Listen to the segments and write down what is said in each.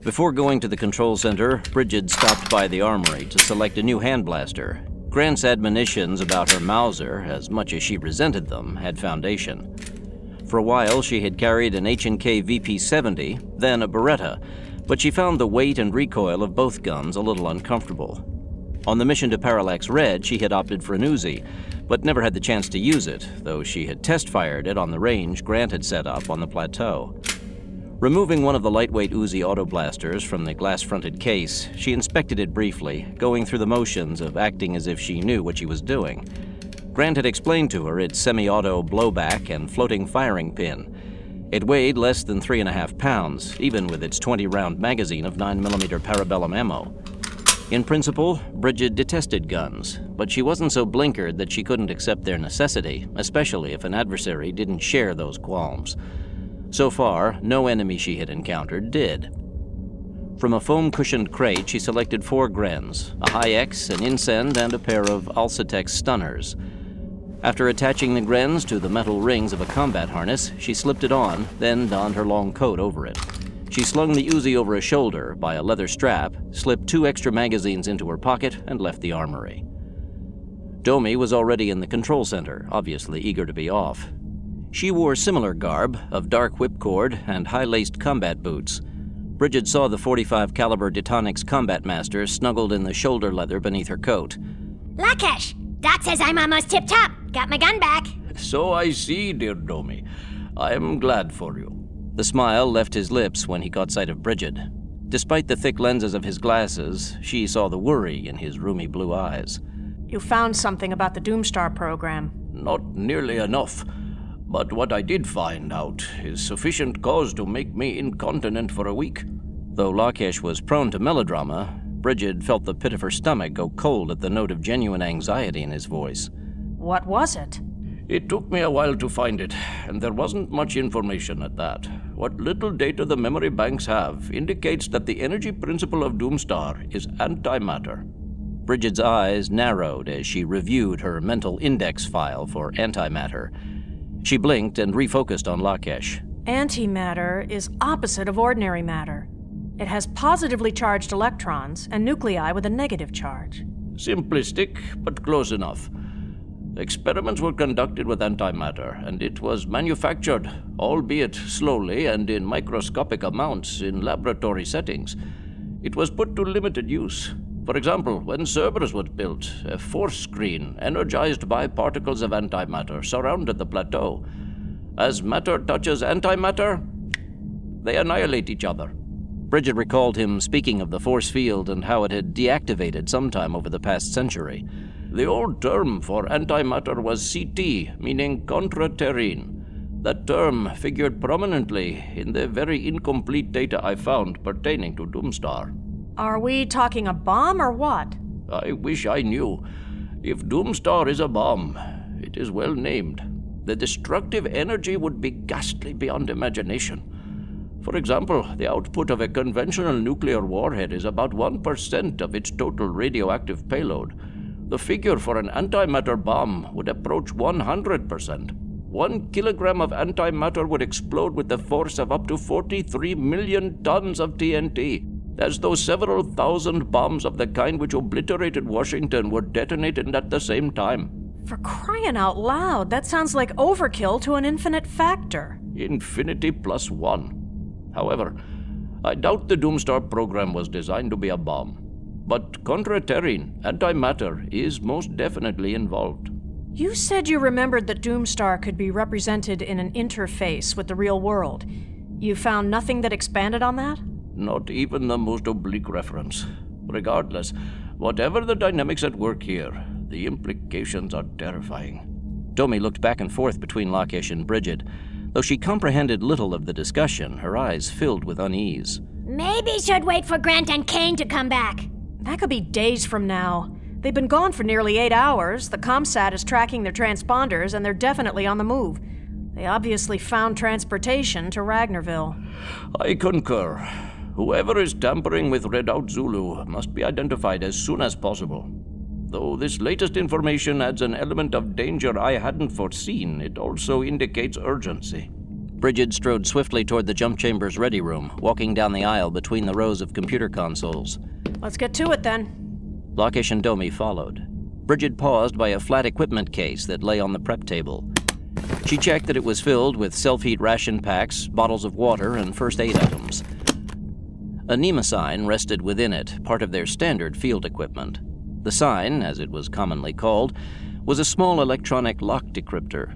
Before going to the control center, Bridget stopped by the armory to select a new hand blaster. Grant's admonitions about her Mauser, as much as she resented them, had foundation. For a while, she had carried an H&K VP-70, then a Beretta, but she found the weight and recoil of both guns a little uncomfortable. On the mission to Parallax Red, she had opted for an Uzi, but never had the chance to use it, though she had test-fired it on the range Grant had set up on the plateau. Removing one of the lightweight Uzi auto blasters from the glass-fronted case, she inspected it briefly, going through the motions of acting as if she knew what she was doing. Grant had explained to her its semi-auto blowback and floating firing pin. It weighed less than 3.5 pounds, even with its 20-round magazine of 9mm Parabellum ammo. In principle, Bridget detested guns, but she wasn't so blinkered that she couldn't accept their necessity, especially if an adversary didn't share those qualms. So far, no enemy she had encountered did. From a foam-cushioned crate, she selected 4 Grens, a Hi-X, an Incend, and a pair of Alcatex stunners. After attaching the Grens to the metal rings of a combat harness, she slipped it on, then donned her long coat over it. She slung the Uzi over a shoulder by a leather strap, slipped 2 extra magazines into her pocket, and left the armory. Domi was already in the control center, obviously eager to be off. She wore similar garb of dark whipcord and high-laced combat boots. Bridget saw the .45 caliber Detonics Combat Master snuggled in the shoulder leather beneath her coat. Lakesh, Doc says I'm almost tip-top. Got my gun back. So I see, dear Domi. I am glad for you. The smile left his lips when he caught sight of Bridget. Despite the thick lenses of his glasses, she saw the worry in his roomy blue eyes. You found something about the Doomstar program. Not nearly enough. But what I did find out is sufficient cause to make me incontinent for a week. Though Lakesh was prone to melodrama, Bridget felt the pit of her stomach go cold at the note of genuine anxiety in his voice. What was it? It took me a while to find it, and there wasn't much information at that. What little data the memory banks have indicates that the energy principle of Doomstar is antimatter. Bridget's eyes narrowed as she reviewed her mental index file for antimatter. She blinked and refocused on Lakesh. Antimatter is opposite of ordinary matter. It has positively charged electrons and nuclei with a negative charge. Simplistic, but close enough. Experiments were conducted with antimatter, and it was manufactured, albeit slowly and in microscopic amounts in laboratory settings. It was put to limited use. For example, when Cerberus was built, a force screen energized by particles of antimatter surrounded the plateau. As matter touches antimatter, they annihilate each other. Bridget recalled him speaking of the force field and how it had deactivated sometime over the past century. The old term for antimatter was CT, meaning contra-terrene. That term figured prominently in the very incomplete data I found pertaining to Doomstar. Are we talking a bomb or what? I wish I knew. If Doomstar is a bomb, it is well named. The destructive energy would be ghastly beyond imagination. For example, the output of a conventional nuclear warhead is about 1% of its total radioactive payload. The figure for an antimatter bomb would approach 100%. 1 kilogram of antimatter would explode with the force of up to 43 million tons of TNT. As though several thousand bombs of the kind which obliterated Washington were detonated at the same time. For crying out loud, that sounds like overkill to an infinite factor. Infinity plus 1. However, I doubt the Doomstar program was designed to be a bomb. But contra-terrene, antimatter, is most definitely involved. You said you remembered that Doomstar could be represented in an interface with the real world. You found nothing that expanded on that? Not even the most oblique reference. Regardless, whatever the dynamics at work here, the implications are terrifying. Domi looked back and forth between Lakesh and Bridget. Though she comprehended little of the discussion, her eyes filled with unease. Maybe should wait for Grant and Kane to come back. That could be days from now. They've been gone for nearly 8 hours. The ComSat is tracking their transponders, and they're definitely on the move. They obviously found transportation to Ragnarville. I concur. Whoever is tampering with Redoubt Zulu must be identified as soon as possible. Though this latest information adds an element of danger I hadn't foreseen, it also indicates urgency. Bridget strode swiftly toward the jump chamber's ready room, walking down the aisle between the rows of computer consoles. Let's get to it then. Lakesh and Domi followed. Bridget paused by a flat equipment case that lay on the prep table. She checked that it was filled with self-heat ration packs, bottles of water, and first aid items. A NEMA sign rested within it, part of their standard field equipment. The sign, as it was commonly called, was a small electronic lock decryptor.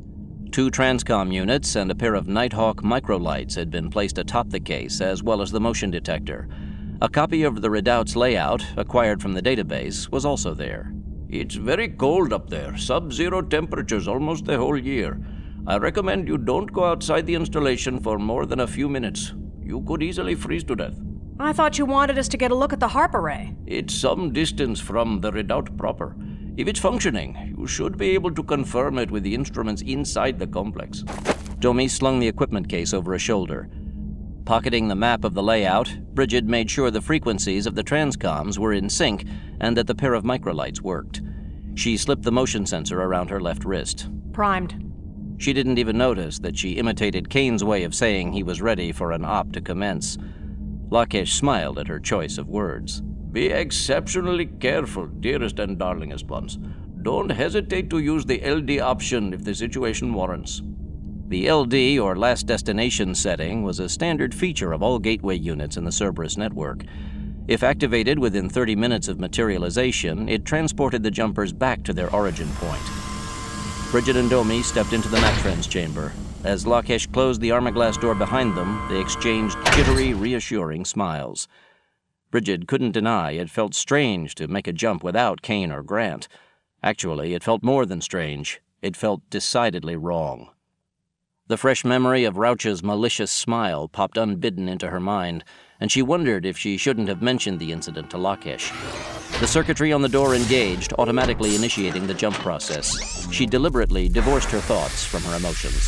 2 Transcom units and a pair of Nighthawk microlights had been placed atop the case, as well as the motion detector. A copy of the Redoubt's layout, acquired from the database, was also there. It's very cold up there, sub-zero temperatures almost the whole year. I recommend you don't go outside the installation for more than a few minutes. You could easily freeze to death. I thought you wanted us to get a look at the HARP array. It's some distance from the Redoubt proper. If it's functioning, you should be able to confirm it with the instruments inside the complex. Domi slung the equipment case over a shoulder. Pocketing the map of the layout, Bridget made sure the frequencies of the transcoms were in sync and that the pair of microlights worked. She slipped the motion sensor around her left wrist. Primed. She didn't even notice that she imitated Kane's way of saying he was ready for an op to commence. Lakesh smiled at her choice of words. Be exceptionally careful, dearest and darlingest ones. Don't hesitate to use the LD option if the situation warrants. The LD, or last destination setting, was a standard feature of all gateway units in the Cerberus network. If activated within 30 minutes of materialization, it transported the jumpers back to their origin point. Bridget and Domi stepped into the Matrens chamber. As Lakesh closed the armor-glass door behind them, they exchanged jittery, reassuring smiles. Bridget couldn't deny it felt strange to make a jump without Kane or Grant. Actually, it felt more than strange. It felt decidedly wrong. The fresh memory of Rauch's malicious smile popped unbidden into her mind, and she wondered if she shouldn't have mentioned the incident to Lakesh. The circuitry on the door engaged, automatically initiating the jump process. She deliberately divorced her thoughts from her emotions.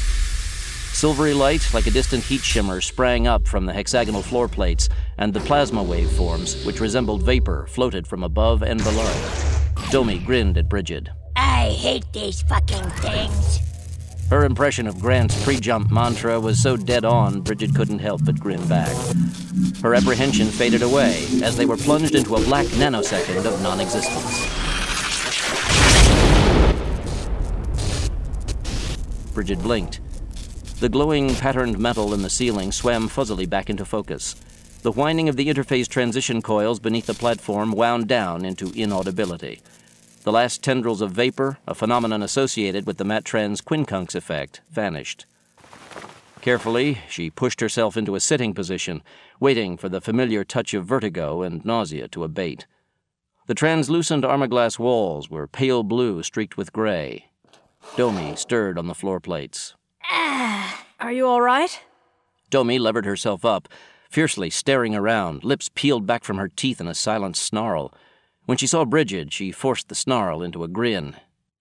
Silvery light, like a distant heat shimmer, sprang up from the hexagonal floor plates, and the plasma waveforms, which resembled vapor, floated from above and below. Domi grinned at Bridget. I hate these fucking things. Her impression of Grant's pre-jump mantra was so dead-on, Bridget couldn't help but grin back. Her apprehension faded away as they were plunged into a black nanosecond of non-existence. Bridget blinked. The glowing patterned metal in the ceiling swam fuzzily back into focus. The whining of the interface transition coils beneath the platform wound down into inaudibility. The last tendrils of vapor, a phenomenon associated with the Matrens quincunx effect, vanished. Carefully, she pushed herself into a sitting position, waiting for the familiar touch of vertigo and nausea to abate. The translucent armor-glass walls were pale blue streaked with gray. Domi stirred on the floor plates. Are you all right? Domi levered herself up, fiercely staring around, lips peeled back from her teeth in a silent snarl. When she saw Bridget, she forced the snarl into a grin.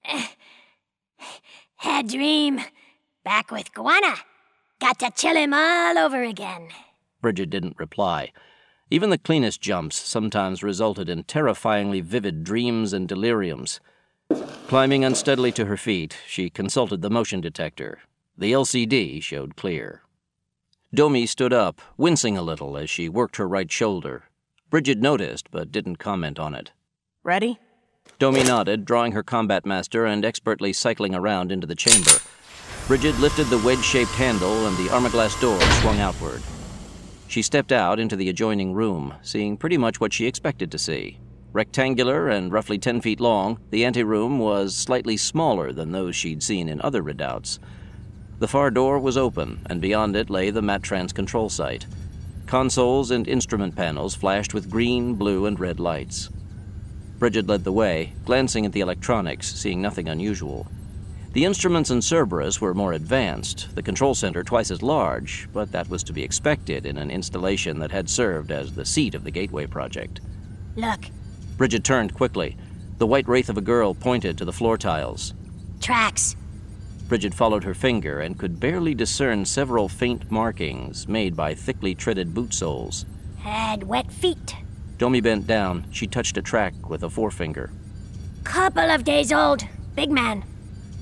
Had dream. Back with Guana. Got to chill him all over again. Bridget didn't reply. Even the cleanest jumps sometimes resulted in terrifyingly vivid dreams and deliriums. Climbing unsteadily to her feet, she consulted the motion detector. The LCD showed clear. Domi stood up, wincing a little as she worked her right shoulder. Bridget noticed, but didn't comment on it. Ready? Domi nodded, drawing her combat master and expertly cycling around into the chamber. Bridget lifted the wedge-shaped handle and the armor-glass door swung outward. She stepped out into the adjoining room, seeing pretty much what she expected to see. Rectangular and roughly 10 feet long, the anteroom was slightly smaller than those she'd seen in other redoubts. The far door was open, and beyond it lay the Matrens control site. Consoles and instrument panels flashed with green, blue, and red lights. Bridget led the way, glancing at the electronics, seeing nothing unusual. The instruments in Cerberus were more advanced, the control center twice as large, but that was to be expected in an installation that had served as the seat of the Gateway project. Look. Bridget turned quickly. The white wraith of a girl pointed to the floor tiles. Tracks. Bridget followed her finger and could barely discern several faint markings made by thickly treaded boot soles. Had wet feet. Domi bent down. She touched a track with a forefinger. Couple of days old. Big man.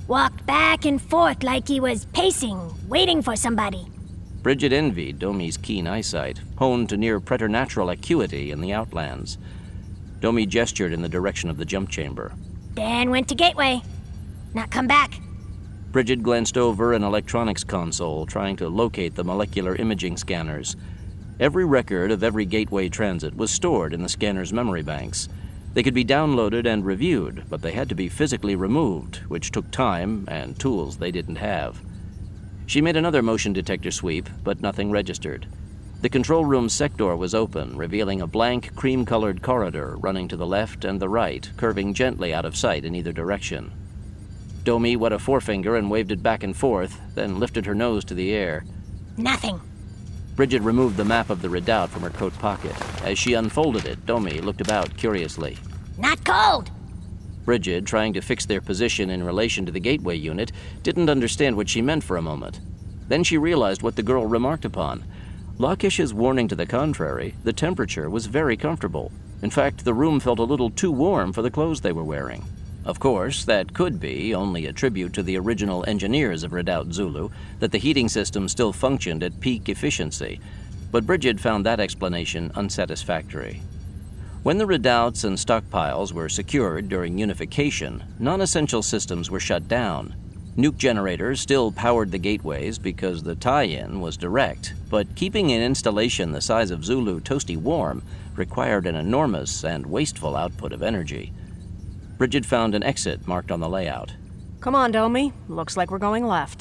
Walked back and forth like he was pacing, waiting for somebody. Bridget envied Domi's keen eyesight, honed to near preternatural acuity in the Outlands. Domi gestured in the direction of the jump chamber. Then went to Gateway. Not come back. Bridget glanced over an electronics console, trying to locate the molecular imaging scanners. Every record of every Gateway transit was stored in the scanner's memory banks. They could be downloaded and reviewed, but they had to be physically removed, which took time and tools they didn't have. She made another motion detector sweep, but nothing registered. The control room sector was open, revealing a blank, cream-colored corridor running to the left and the right, curving gently out of sight in either direction. Domi wet a forefinger and waved it back and forth, then lifted her nose to the air. Nothing. Bridget removed the map of the redoubt from her coat pocket. As she unfolded it, Domi looked about curiously. Not cold. Bridget, trying to fix their position in relation to the Gateway unit, didn't understand what she meant for a moment. Then she realized what the girl remarked upon. Lakish's warning to the contrary, the temperature was very comfortable. In fact, the room felt a little too warm for the clothes they were wearing. Of course, that could be only a tribute to the original engineers of Redoubt Zulu, that the heating system still functioned at peak efficiency. But Bridget found that explanation unsatisfactory. When the redoubts and stockpiles were secured during unification, non-essential systems were shut down. Nuke generators still powered the gateways because the tie-in was direct, but keeping an installation the size of Zulu toasty warm required an enormous and wasteful output of energy. Bridget found an exit marked on the layout. Come on, Domi. Looks like we're going left.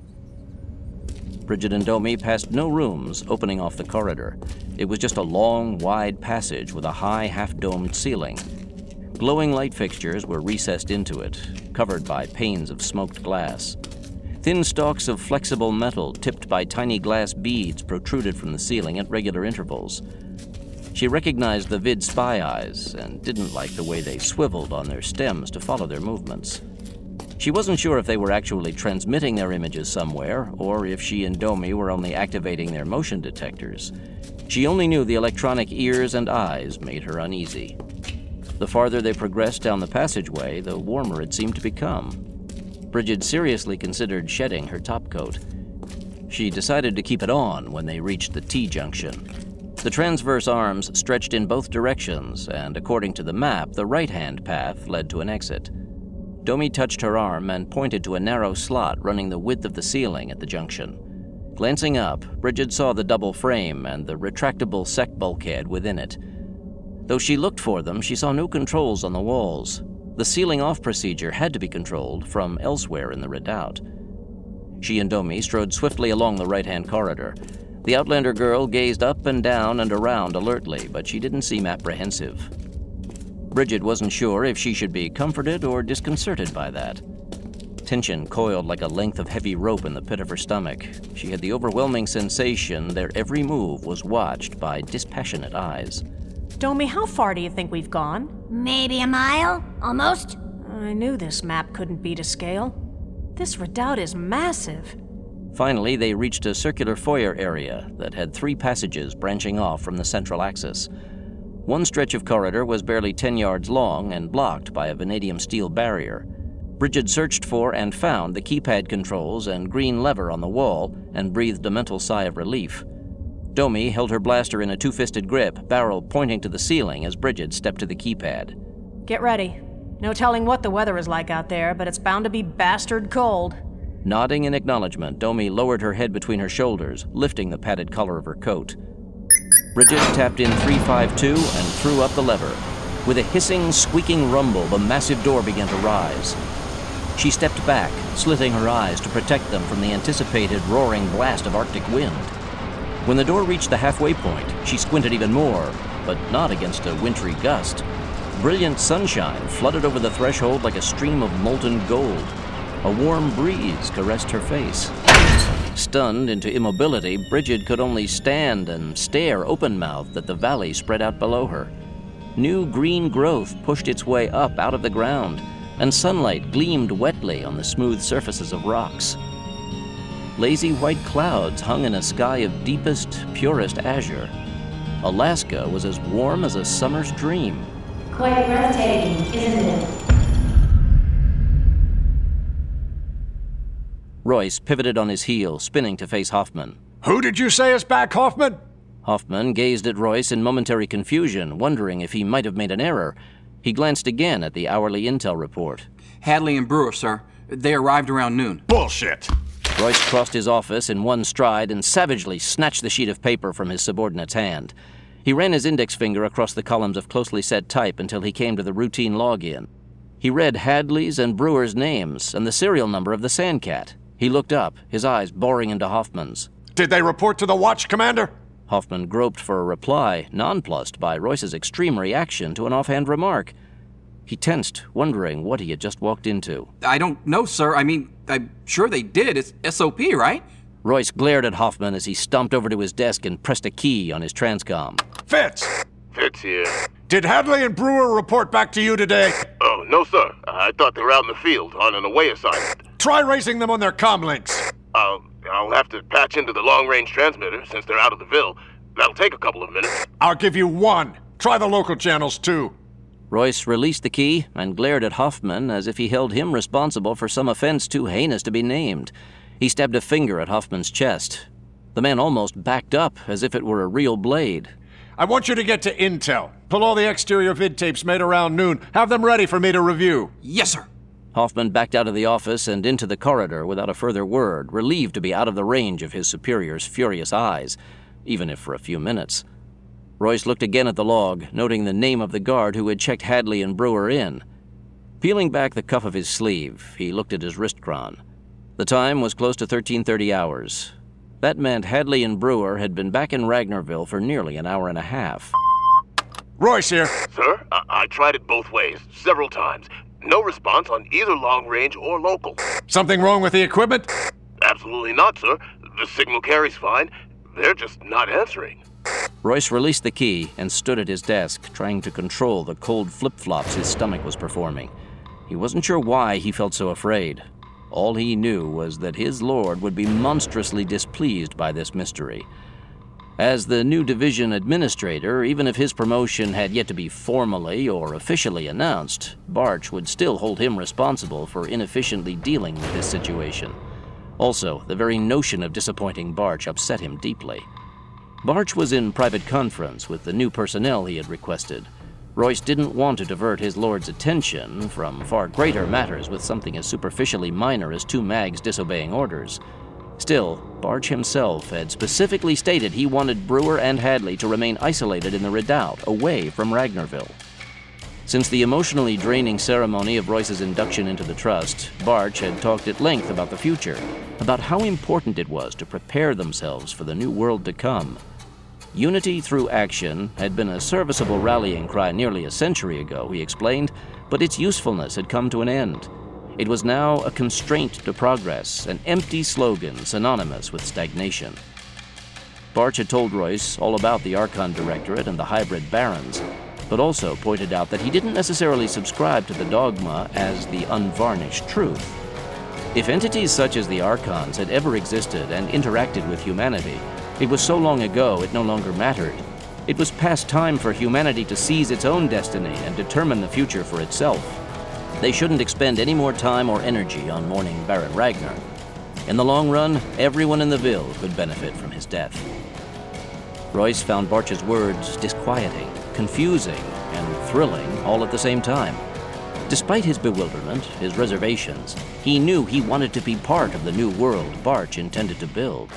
Bridget and Domi passed no rooms opening off the corridor. It was just a long, wide passage with a high, half-domed ceiling. Glowing light fixtures were recessed into it, covered by panes of smoked glass. Thin stalks of flexible metal tipped by tiny glass beads protruded from the ceiling at regular intervals. She recognized the vid spy eyes and didn't like the way they swiveled on their stems to follow their movements. She wasn't sure if they were actually transmitting their images somewhere, or if she and Domi were only activating their motion detectors. She only knew the electronic ears and eyes made her uneasy. The farther they progressed down the passageway, the warmer it seemed to become. Bridget seriously considered shedding her topcoat. She decided to keep it on when they reached the T-junction. The transverse arms stretched in both directions, and according to the map, the right-hand path led to an exit. Domi touched her arm and pointed to a narrow slot running the width of the ceiling at the junction. Glancing up, Bridget saw the double frame and the retractable sec bulkhead within it. Though she looked for them, she saw no controls on the walls. The sealing-off procedure had to be controlled from elsewhere in the redoubt. She and Domi strode swiftly along the right-hand corridor. The Outlander girl gazed up and down and around alertly, but she didn't seem apprehensive. Bridget wasn't sure if she should be comforted or disconcerted by that. Tension coiled like a length of heavy rope in the pit of her stomach. She had the overwhelming sensation their every move was watched by dispassionate eyes. Domi, how far do you think we've gone? Maybe a mile? Almost? I knew this map couldn't be to scale. This redoubt is massive. Finally, they reached a circular foyer area that had 3 passages branching off from the central axis. One stretch of corridor was barely 10 yards long and blocked by a vanadium steel barrier. Bridget searched for and found the keypad controls and green lever on the wall and breathed a mental sigh of relief. Domi held her blaster in a 2-fisted grip, barrel pointing to the ceiling as Bridget stepped to the keypad. Get ready. No telling what the weather is like out there, but it's bound to be bastard cold. Nodding in acknowledgement, Domi lowered her head between her shoulders, lifting the padded collar of her coat. Bridget tapped in 352 and threw up the lever. With a hissing, squeaking rumble, the massive door began to rise. She stepped back, slitting her eyes to protect them from the anticipated roaring blast of Arctic wind. When the door reached the halfway point, she squinted even more, but not against a wintry gust. Brilliant sunshine flooded over the threshold like a stream of molten gold. A warm breeze caressed her face. Stunned into immobility, Bridget could only stand and stare open-mouthed at the valley spread out below her. New green growth pushed its way up out of the ground, and sunlight gleamed wetly on the smooth surfaces of rocks. Lazy white clouds hung in a sky of deepest, purest azure. Alaska was as warm as a summer's dream. Quite breathtaking, isn't it? Royce pivoted on his heel, spinning to face Hoffman. Who did you say is back, Hoffman? Hoffman gazed at Royce in momentary confusion, wondering if he might have made an error. He glanced again at the hourly intel report. Hadley and Brewer, sir. They arrived around noon. Bullshit! Royce crossed his office in one stride and savagely snatched the sheet of paper from his subordinate's hand. He ran his index finger across the columns of closely set type until he came to the routine login. He read Hadley's and Brewer's names and the serial number of the Sandcat. He looked up, his eyes boring into Hoffman's. Did they report to the watch, Commander? Hoffman groped for a reply, nonplussed by Royce's extreme reaction to an offhand remark. He tensed, wondering what he had just walked into. I don't know, sir. I mean, I'm sure they did. It's SOP, right? Royce glared at Hoffman as he stomped over to his desk and pressed a key on his transcom. Fitz! Fitz here. Did Hadley and Brewer report back to you today? Oh, no, sir. I thought they were out in the field on an away assignment. Try raising them on their comm links. I'll have to patch into the long-range transmitter since they're out of the Ville. That'll take a couple of minutes. I'll give you one. Try the local channels, too. Royce released the key and glared at Hoffman as if he held him responsible for some offense too heinous to be named. He stabbed a finger at Hoffman's chest. The man almost backed up as if it were a real blade. I want you to get to Intel. Pull all the exterior vid tapes made around noon. Have them ready for me to review. Yes, sir. Hoffman backed out of the office and into the corridor without a further word, relieved to be out of the range of his superior's furious eyes, even if for a few minutes. Royce looked again at the log, noting the name of the guard who had checked Hadley and Brewer in. Peeling back the cuff of his sleeve, he looked at his wrist chron. The time was close to 13:30 hours. That meant Hadley and Brewer had been back in Ragnarville for nearly an hour and a half. Royce here. Sir, I tried it both ways, several times. No response on either long-range or local. Something wrong with the equipment? Absolutely not, sir. The signal carries fine. They're just not answering. Royce released the key and stood at his desk, trying to control the cold flip-flops his stomach was performing. He wasn't sure why he felt so afraid. All he knew was that his lord would be monstrously displeased by this mystery. As the new division administrator, even if his promotion had yet to be formally or officially announced, Barch would still hold him responsible for inefficiently dealing with this situation. Also, the very notion of disappointing Barch upset him deeply. Barch was in private conference with the new personnel he had requested. Royce didn't want to divert his lord's attention from far greater matters with something as superficially minor as two mags disobeying orders. Still, Barch himself had specifically stated he wanted Brewer and Hadley to remain isolated in the redoubt, away from Ragnarville. Since the emotionally draining ceremony of Royce's induction into the Trust, Barch had talked at length about the future, about how important it was to prepare themselves for the new world to come. Unity through action had been a serviceable rallying cry nearly a century ago, he explained, but its usefulness had come to an end. It was now a constraint to progress, an empty slogan synonymous with stagnation. Barch had told Royce all about the Archon Directorate and the hybrid barons, but also pointed out that he didn't necessarily subscribe to the dogma as the unvarnished truth. If entities such as the Archons had ever existed and interacted with humanity, it was so long ago it no longer mattered. It was past time for humanity to seize its own destiny and determine the future for itself. They shouldn't expend any more time or energy on mourning Baron Ragnar. In the long run, everyone in the Ville could benefit from his death. Royce found Barch's words disquieting, confusing, and thrilling all at the same time. Despite his bewilderment, his reservations, he knew he wanted to be part of the new world Barch intended to build.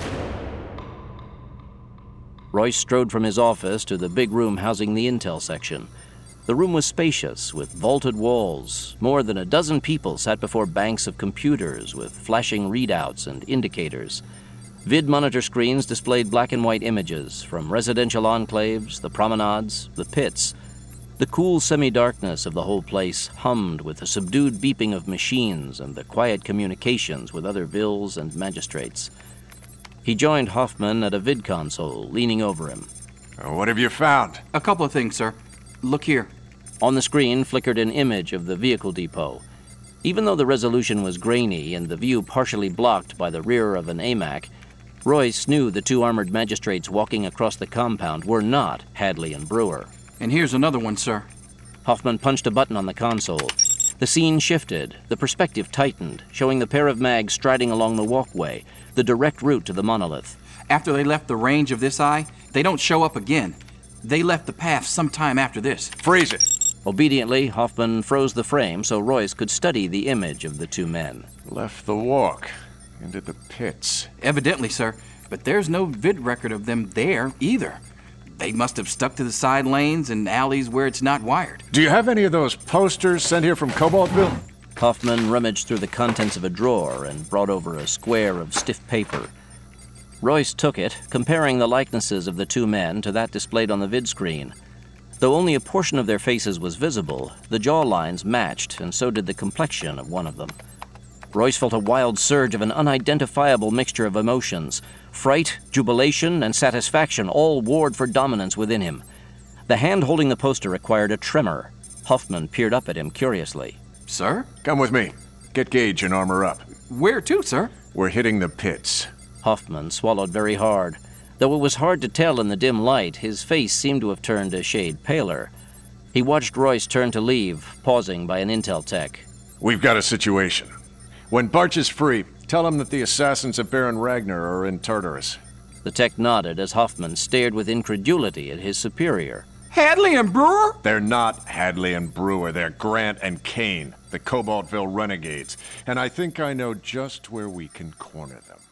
Royce strode from his office to the big room housing the intel section. The room was spacious, with vaulted walls. More than a dozen people sat before banks of computers with flashing readouts and indicators. Vid monitor screens displayed black and white images from residential enclaves, the promenades, the pits. The cool semi-darkness of the whole place hummed with the subdued beeping of machines and the quiet communications with other villes and magistrates. He joined Hoffman at a vid console, leaning over him. What have you found? A couple of things, sir. Look here. On the screen flickered an image of the vehicle depot. Even though the resolution was grainy and the view partially blocked by the rear of an AMAC, Royce knew the two armored magistrates walking across the compound were not Hadley and Brewer. And here's another one, sir. Hoffman punched a button on the console. The scene shifted, the perspective tightened, showing the pair of mags striding along the walkway, the direct route to the monolith. After they left the range of this eye, they don't show up again. They left the path sometime after this. Freeze it. Obediently, Hoffman froze the frame so Royce could study the image of the two men. Left the walk. Into the pits. Evidently, sir, but there's no vid record of them there either. They must have stuck to the side lanes and alleys where it's not wired. Do you have any of those posters sent here from Cobaltville? Hoffman rummaged through the contents of a drawer and brought over a square of stiff paper. Royce took it, comparing the likenesses of the two men to that displayed on the vid screen. Though only a portion of their faces was visible, the jaw lines matched, and so did the complexion of one of them. Royce felt a wild surge of an unidentifiable mixture of emotions. Fright, jubilation, and satisfaction all warred for dominance within him. The hand holding the poster acquired a tremor. Hoffman peered up at him curiously. Sir? Come with me. Get Gage and armor up. Where to, sir? We're hitting the pits. Hoffman swallowed very hard. Though it was hard to tell in the dim light, his face seemed to have turned a shade paler. He watched Royce turn to leave, pausing by an intel tech. We've got a situation. When Barch is free, tell him that the assassins of Baron Ragnar are in Tartarus. The tech nodded as Hoffman stared with incredulity at his superior. Hadley and Brewer? They're not Hadley and Brewer, they're Grant and Kane, the Cobaltville renegades. And I think I know just where we can corner them.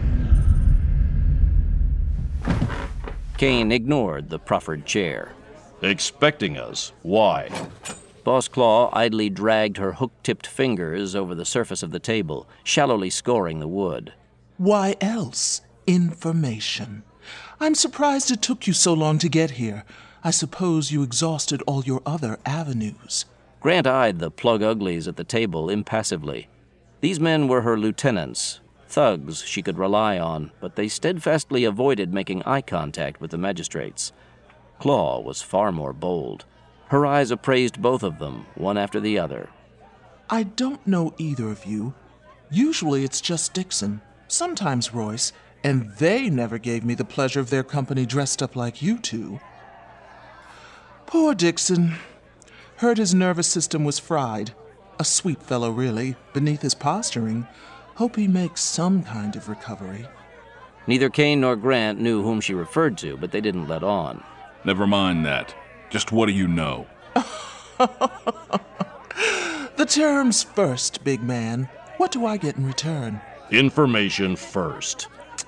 Kane ignored the proffered chair. Expecting us? Why? Boss Claw idly dragged her hook-tipped fingers over the surface of the table, shallowly scoring the wood. Why else? Information. I'm surprised it took you so long to get here. I suppose you exhausted all your other avenues. Grant eyed the plug uglies at the table impassively. These men were her lieutenants, thugs she could rely on, but they steadfastly avoided making eye contact with the magistrates. Claw was far more bold. Her eyes appraised both of them, one after the other. I don't know either of you. Usually it's just Dixon, sometimes Royce, and they never gave me the pleasure of their company dressed up like you two. Poor Dixon. Heard his nervous system was fried. A sweet fellow, really, beneath his posturing. Hope he makes some kind of recovery. Neither Kane nor Grant knew whom she referred to, but they didn't let on. Never mind that. Just what do you know? The terms first, big man. What do I get in return? Information first.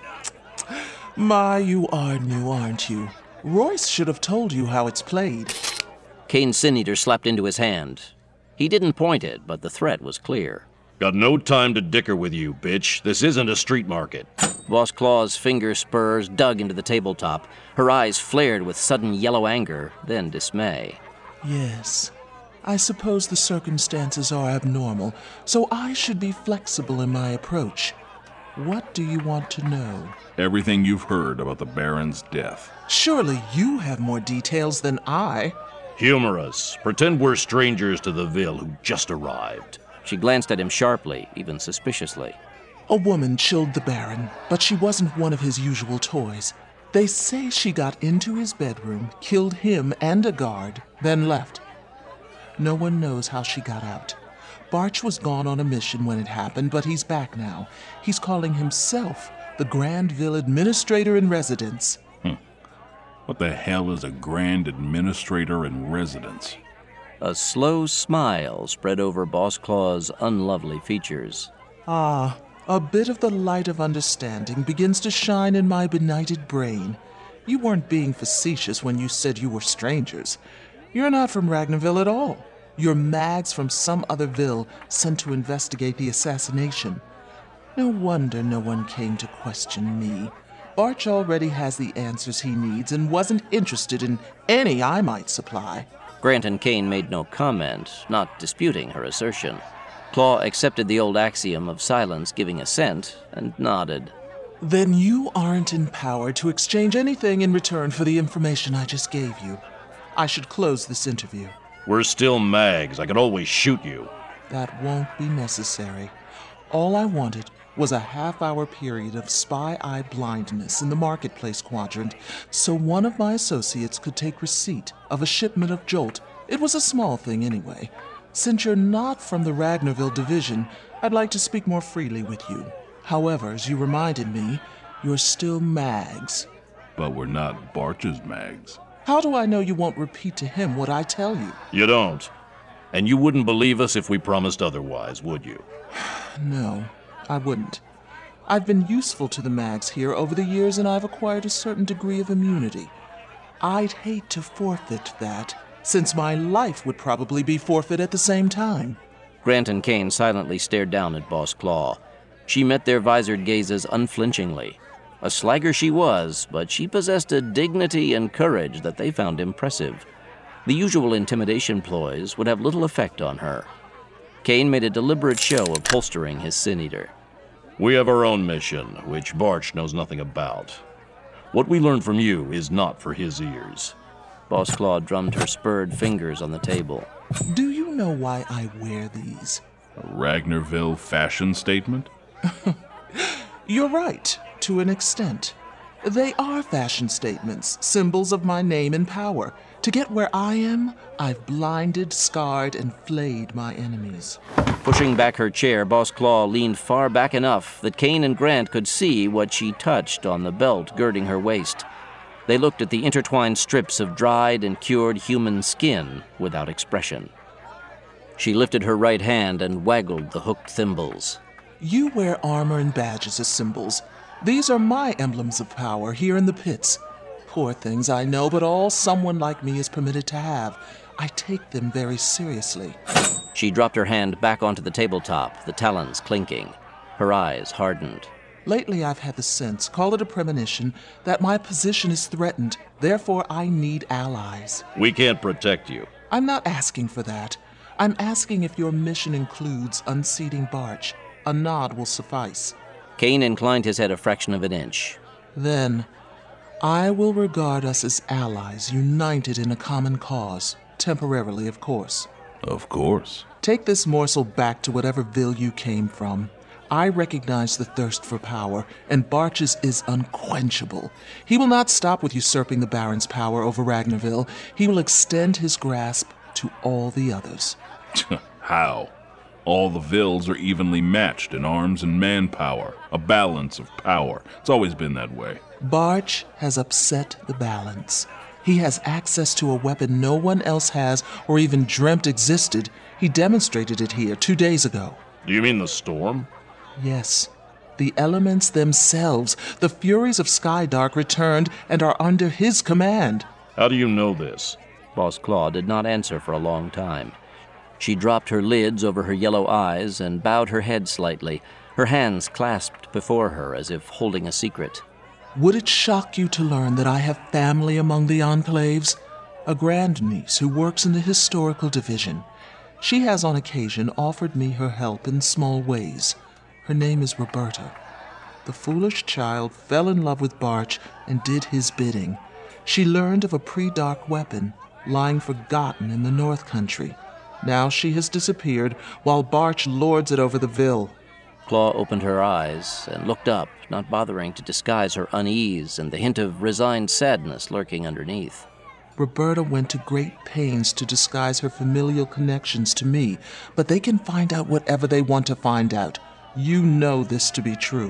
My, you are new, aren't you? Royce should have told you how it's played. Kane's Sin Eater slapped into his hand. He didn't point it, but the threat was clear. Got no time to dicker with you, bitch. This isn't a street market. Boss Claw's finger spurs dug into the tabletop. Her eyes flared with sudden yellow anger, then dismay. Yes. I suppose the circumstances are abnormal, so I should be flexible in my approach. What do you want to know? Everything you've heard about the Baron's death. Surely you have more details than I. Humor us. Pretend we're strangers to the Ville who just arrived. She glanced at him sharply, even suspiciously. A woman chilled the Baron, but she wasn't one of his usual toys. They say she got into his bedroom, killed him and a guard, then left. No one knows how she got out. Barch was gone on a mission when it happened, but he's back now. He's calling himself the Grand Ville Administrator in Residence. What the hell is a Grand Administrator in Residence? A slow smile spread over Boss Claw's unlovely features. Ah, a bit of the light of understanding begins to shine in my benighted brain. You weren't being facetious when you said you were strangers. You're not from Ragnarville at all. You're mags from some other ville sent to investigate the assassination. No wonder no one came to question me. Barch already has the answers he needs and wasn't interested in any I might supply. Grant and Kane made no comment, not disputing her assertion. Claw accepted the old axiom of silence giving assent and nodded. Then you aren't empowered to exchange anything in return for the information I just gave you. I should close this interview. We're still mags. I could always shoot you. That won't be necessary. All I wanted was a half-hour period of spy eye blindness in the marketplace quadrant so one of my associates could take receipt of a shipment of Jolt. It was a small thing anyway. Since you're not from the Ragnarville division, I'd like to speak more freely with you. However, as you reminded me, you're still Mags. But we're not Barch's Mags. How do I know you won't repeat to him what I tell you? You don't. And you wouldn't believe us if we promised otherwise, would you? No, I wouldn't. I've been useful to the Mags here over the years, and I've acquired a certain degree of immunity. I'd hate to forfeit that, since my life would probably be forfeit at the same time. Grant and Kane silently stared down at Boss Claw. She met their visored gazes unflinchingly. A slagger she was, but she possessed a dignity and courage that they found impressive. The usual intimidation ploys would have little effect on her. Kane made a deliberate show of holstering his Sin-Eater. We have our own mission, which Barch knows nothing about. What we learn from you is not for his ears. Boss Claw drummed her spurred fingers on the table. Do you know why I wear these? A Ragnarville fashion statement? You're right, to an extent. They are fashion statements, symbols of my name and power. To get where I am, I've blinded, scarred, and flayed my enemies. Pushing back her chair, Boss Claw leaned far back enough that Kane and Grant could see what she touched on the belt girding her waist. They looked at the intertwined strips of dried and cured human skin without expression. She lifted her right hand and waggled the hooked thimbles. You wear armor and badges as symbols. These are my emblems of power here in the pits. Poor things, I know, but all someone like me is permitted to have. I take them very seriously. She dropped her hand back onto the tabletop, the talons clinking. Her eyes hardened. Lately I've had the sense, call it a premonition, that my position is threatened. Therefore, I need allies. We can't protect you. I'm not asking for that. I'm asking if your mission includes unseating Barch. A nod will suffice. Kane inclined his head a fraction of an inch. Then, I will regard us as allies united in a common cause. Temporarily, of course. Of course. Take this morsel back to whatever Ville you came from. I recognize the thirst for power, and Barch's is unquenchable. He will not stop with usurping the Baron's power over Ragnarville. He will extend his grasp to all the others. How? All the Villes are evenly matched in arms and manpower. A balance of power. It's always been that way. Barch has upset the balance. He has access to a weapon no one else has or even dreamt existed. He demonstrated it here 2 days ago. Do you mean the storm? Yes. The elements themselves, the furies of Skydark, returned and are under his command. How do you know this? Boss Claw did not answer for a long time. She dropped her lids over her yellow eyes and bowed her head slightly, her hands clasped before her as if holding a secret. Would it shock you to learn that I have family among the Enclaves? A grandniece who works in the historical division. She has on occasion offered me her help in small ways. Her name is Roberta. The foolish child fell in love with Barch and did his bidding. She learned of a pre-dark weapon lying forgotten in the North Country. Now she has disappeared while Barch lords it over the Ville. Claw opened her eyes and looked up, not bothering to disguise her unease and the hint of resigned sadness lurking underneath. Roberta went to great pains to disguise her familial connections to me, but they can find out whatever they want to find out. You know this to be true.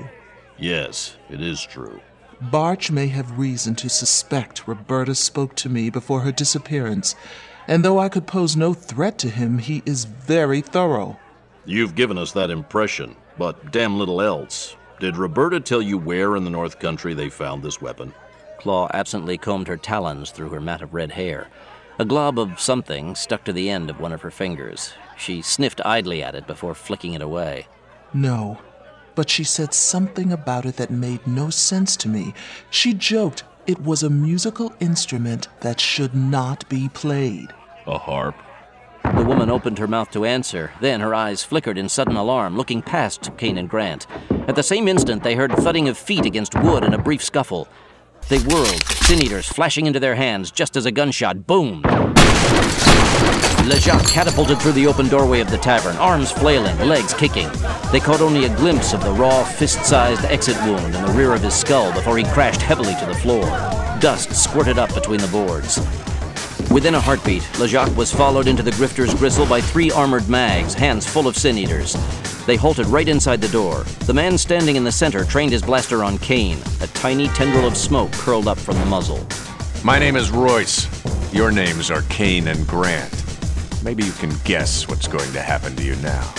Yes, it is true. Barch may have reason to suspect Roberta spoke to me before her disappearance, and though I could pose no threat to him, he is very thorough. You've given us that impression, but damn little else. Did Roberta tell you where in the North Country they found this weapon? Claw absently combed her talons through her mat of red hair. A glob of something stuck to the end of one of her fingers. She sniffed idly at it before flicking it away. No, but she said something about it that made no sense to me. She joked it was a musical instrument that should not be played. A harp? The woman opened her mouth to answer. Then her eyes flickered in sudden alarm, looking past Kane and Grant. At the same instant, they heard thudding of feet against wood and a brief scuffle. They whirled, Sin-Eaters flashing into their hands just as a gunshot boomed. LeJacques catapulted through the open doorway of the tavern, arms flailing, legs kicking. They caught only a glimpse of the raw, fist-sized exit wound in the rear of his skull before he crashed heavily to the floor. Dust squirted up between the boards. Within a heartbeat, LeJacques was followed into the grifter's gristle by 3 armored mags, hands full of sin eaters. They halted right inside the door. The man standing in the center trained his blaster on Kane, a tiny tendril of smoke curled up from the muzzle. My name is Royce. Your names are Kane and Grant. Maybe you can guess what's going to happen to you now.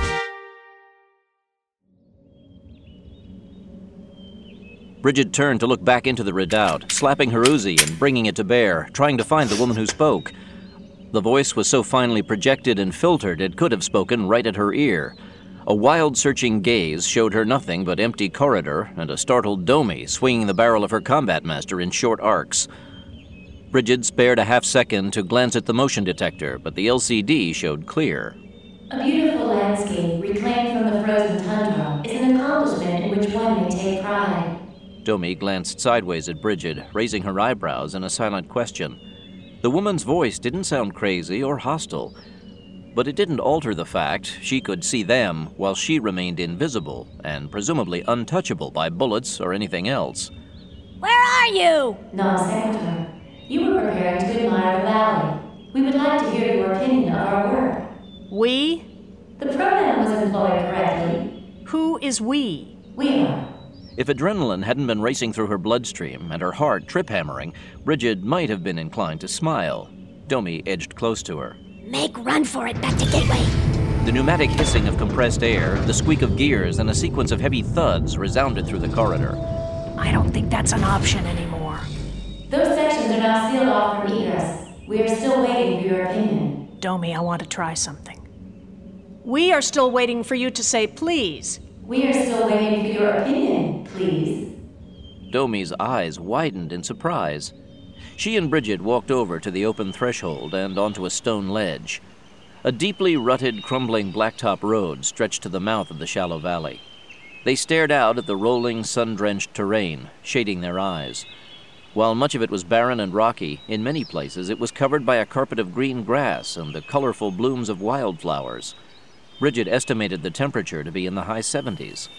Bridget turned to look back into the redoubt, slapping her Uzi and bringing it to bear, trying to find the woman who spoke. The voice was so finely projected and filtered it could have spoken right at her ear. A wild, searching gaze showed her nothing but empty corridor and a startled Domi swinging the barrel of her combat master in short arcs. Bridget spared a half-second to glance at the motion detector, but the LCD showed clear. A beautiful landscape reclaimed from the frozen tundra is an accomplishment in which one may take pride. Domi glanced sideways at Bridget, raising her eyebrows in a silent question. The woman's voice didn't sound crazy or hostile, but it didn't alter the fact she could see them while she remained invisible and presumably untouchable by bullets or anything else. Where are you? Non-sequitur. You were preparing to admire the valley. We would like to hear your opinion of our work. We? The pronoun was employed correctly. Who is we? We are. If adrenaline hadn't been racing through her bloodstream and her heart trip-hammering, Bridget might have been inclined to smile. Domi edged close to her. Make run for it back to Gateway. The pneumatic hissing of compressed air, the squeak of gears, and a sequence of heavy thuds resounded through the corridor. I don't think that's an option anymore. Those sections are now sealed off from egress. We are still waiting for your opinion. Domi, I want to try something. We are still waiting for you to say please. We are still waiting for your opinion, please. Domi's eyes widened in surprise. She and Bridget walked over to the open threshold and onto a stone ledge. A deeply rutted, crumbling blacktop road stretched to the mouth of the shallow valley. They stared out at the rolling, sun-drenched terrain, shading their eyes. While much of it was barren and rocky, in many places it was covered by a carpet of green grass and the colorful blooms of wildflowers. Bridget estimated the temperature to be in the high 70s.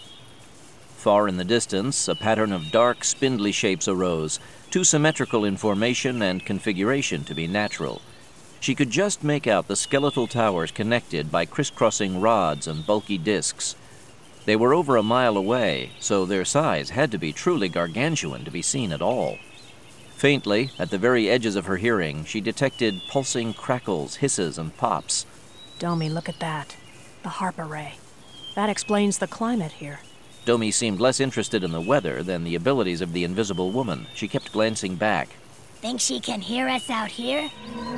Far in the distance, a pattern of dark, spindly shapes arose, too symmetrical in formation and configuration to be natural. She could just make out the skeletal towers connected by crisscrossing rods and bulky discs. They were over a mile away, so their size had to be truly gargantuan to be seen at all. Faintly, at the very edges of her hearing, she detected pulsing crackles, hisses, and pops. Domi, look at that. The HAARP array. That explains the climate here. Domi seemed less interested in the weather than the abilities of the invisible woman. She kept glancing back. Think she can hear us out here?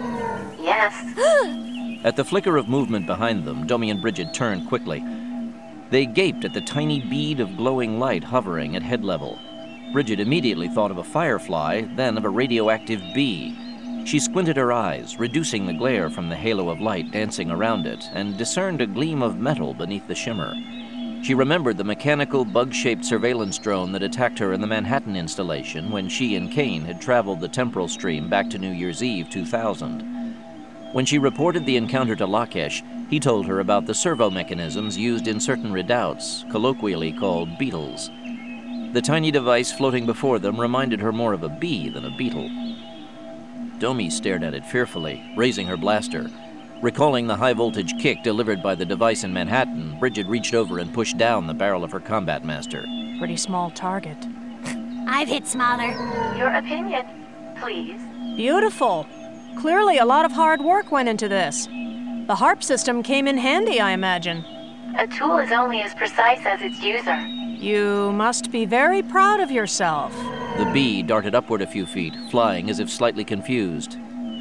Yes. At the flicker of movement behind them, Domi and Bridget turned quickly. They gaped at the tiny bead of glowing light hovering at head level. Bridget immediately thought of a firefly, then of a radioactive bee. She squinted her eyes, reducing the glare from the halo of light dancing around it, and discerned a gleam of metal beneath the shimmer. She remembered the mechanical, bug-shaped surveillance drone that attacked her in the Manhattan installation when she and Kane had traveled the temporal stream back to New Year's Eve 2000. When she reported the encounter to Lakesh, he told her about the servo mechanisms used in certain redoubts, colloquially called beetles. The tiny device floating before them reminded her more of a bee than a beetle. Domi stared at it fearfully, raising her blaster. Recalling the high-voltage kick delivered by the device in Manhattan, Bridget reached over and pushed down the barrel of her combat master. Pretty small target. I've hit smaller. Your opinion, please. Beautiful. Clearly a lot of hard work went into this. The HAARP system came in handy, I imagine. A tool is only as precise as its user. You must be very proud of yourself. The bee darted upward a few feet, flying as if slightly confused.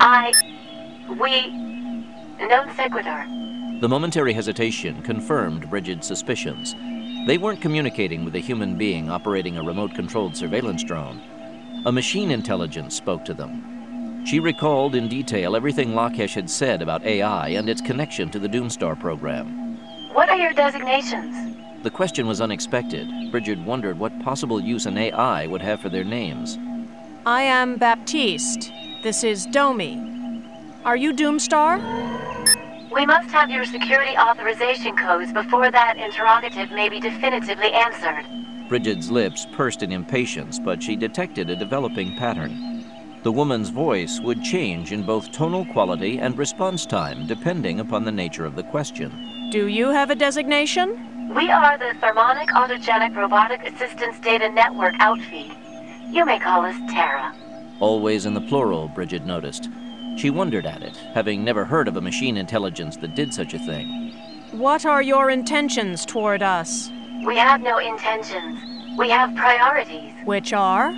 Non sequitur. The momentary hesitation confirmed Bridget's suspicions. They weren't communicating with a human being operating a remote-controlled surveillance drone. A machine intelligence spoke to them. She recalled in detail everything Lakesh had said about AI and its connection to the Doomstar program. What are your designations? The question was unexpected. Bridget wondered what possible use an AI would have for their names. I am Baptiste. This is Domi. Are you Doomstar? We must have your security authorization codes before that interrogative may be definitively answered. Bridget's lips pursed in impatience, but she detected a developing pattern. The woman's voice would change in both tonal quality and response time, depending upon the nature of the question. Do you have a designation? We are the Thermonic Autogenic Robotic Assistance Data Network Outfeed. You may call us Terra. Always in the plural, Bridget noticed. She wondered at it, having never heard of a machine intelligence that did such a thing. What are your intentions toward us? We have no intentions. We have priorities. Which are?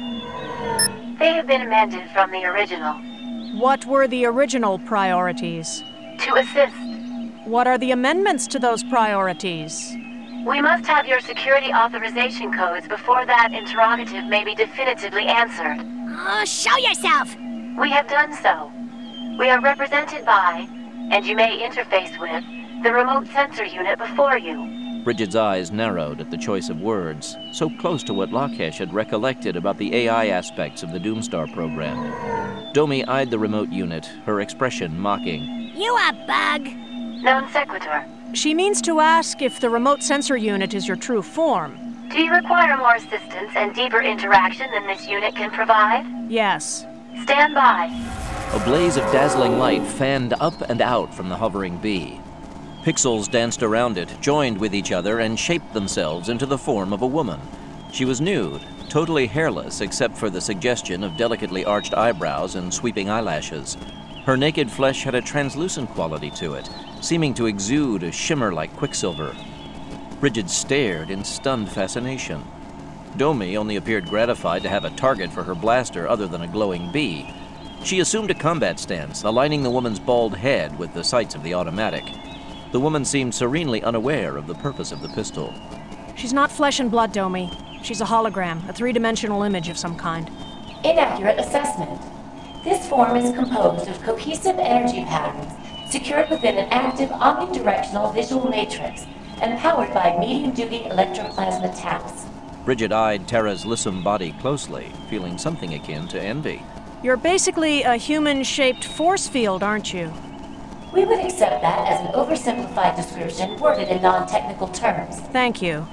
They have been amended from the original. What were the original priorities? To assist. What are the amendments to those priorities? We must have your security authorization codes before that interrogative may be definitively answered. Oh, show yourself! We have done so. We are represented by, and you may interface with, the remote sensor unit before you. Bridget's eyes narrowed at the choice of words, so close to what Lakhesh had recollected about the AI aspects of the Doomstar program. Domi eyed the remote unit, her expression mocking. You a bug? Non sequitur. She means to ask if the remote sensor unit is your true form. Do you require more assistance and deeper interaction than this unit can provide? Yes. Stand by. A blaze of dazzling light fanned up and out from the hovering bee. Pixels danced around it, joined with each other, and shaped themselves into the form of a woman. She was nude, totally hairless except for the suggestion of delicately arched eyebrows and sweeping eyelashes. Her naked flesh had a translucent quality to it, seeming to exude a shimmer like quicksilver. Bridget stared in stunned fascination. Domi only appeared gratified to have a target for her blaster other than a glowing bee. She assumed a combat stance, aligning the woman's bald head with the sights of the automatic. The woman seemed serenely unaware of the purpose of the pistol. She's not flesh and blood, Domi. She's a hologram, a three-dimensional image of some kind. Inaccurate assessment. This form is composed of cohesive energy patterns secured within an active omnidirectional visual matrix and powered by medium-duty electroplasma taps. Bridget eyed Terra's lissom body closely, feeling something akin to envy. You're basically a human-shaped force field, aren't you? We would accept that as an oversimplified description worded in non-technical terms. Thank you.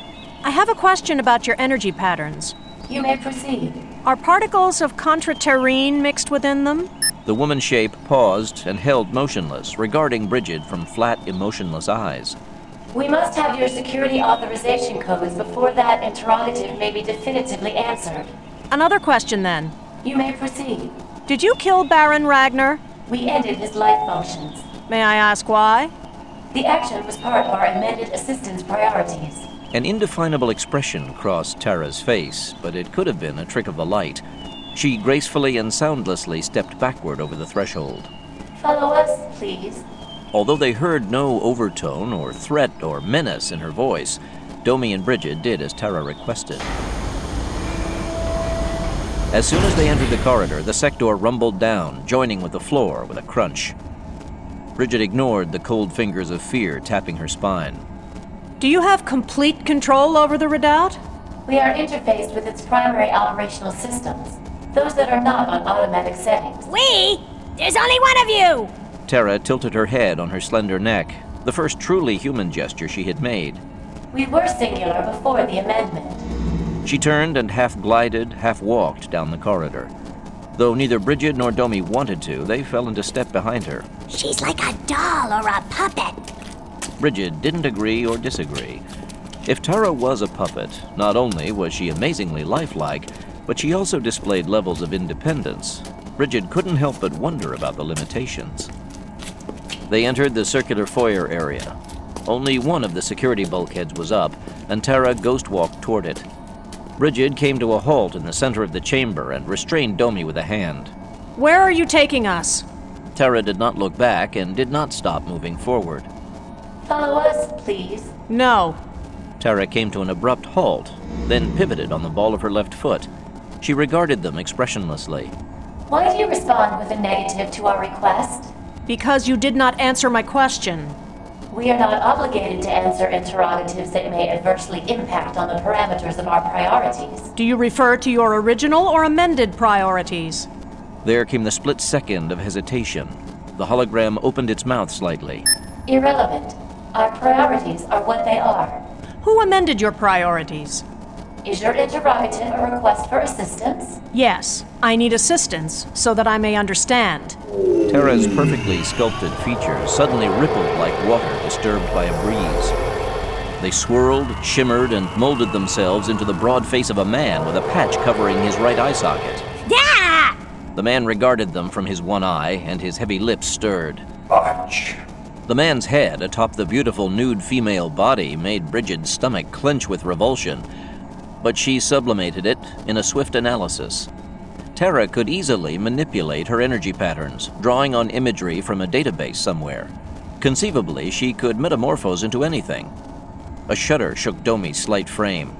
I have a question about your energy patterns. You may proceed. Are particles of contraterrene mixed within them? The woman's shape paused and held motionless, regarding Bridget from flat, emotionless eyes. We must have your security authorization codes before that interrogative may be definitively answered. Another question, then. You may proceed. Did you kill Baron Ragnar? We ended his life functions. May I ask why? The action was part of our amended assistance priorities. An indefinable expression crossed Tara's face, but it could have been a trick of the light. She gracefully and soundlessly stepped backward over the threshold. Follow us, please. Although they heard no overtone or threat or menace in her voice, Domi and Bridget did as Tara requested. As soon as they entered the corridor, the sector rumbled down, joining with the floor with a crunch. Bridget ignored the cold fingers of fear tapping her spine. Do you have complete control over the redoubt? We are interfaced with its primary operational systems, those that are not on automatic settings. We? There's only one of you! Tara tilted her head on her slender neck, the first truly human gesture she had made. We were singular before the amendment. She turned and half glided, half walked down the corridor. Though neither Bridget nor Domi wanted to, they fell into step behind her. She's like a doll or a puppet. Bridget didn't agree or disagree. If Tara was a puppet, not only was she amazingly lifelike, but she also displayed levels of independence. Bridget couldn't help but wonder about the limitations. They entered the circular foyer area. Only one of the security bulkheads was up, and Tara ghost-walked toward it. Bridget came to a halt in the center of the chamber and restrained Domi with a hand. Where are you taking us? Tara did not look back and did not stop moving forward. Follow us, please. No. Tara came to an abrupt halt, then pivoted on the ball of her left foot. She regarded them expressionlessly. Why do you respond with a negative to our request? Because you did not answer my question. We are not obligated to answer interrogatives that may adversely impact on the parameters of our priorities. Do you refer to your original or amended priorities? There came the split second of hesitation. The hologram opened its mouth slightly. Irrelevant. Our priorities are what they are. Who amended your priorities? Is your interrogative a request for assistance? Yes, I need assistance so that I may understand. Terra's perfectly sculpted features suddenly rippled like water disturbed by a breeze. They swirled, shimmered, and molded themselves into the broad face of a man with a patch covering his right eye socket. Yeah! The man regarded them from his one eye, and his heavy lips stirred. Barch. The man's head atop the beautiful nude female body made Bridget's stomach clench with revulsion, but she sublimated it in a swift analysis. Terra could easily manipulate her energy patterns, drawing on imagery from a database somewhere. Conceivably, she could metamorphose into anything. A shudder shook Domi's slight frame.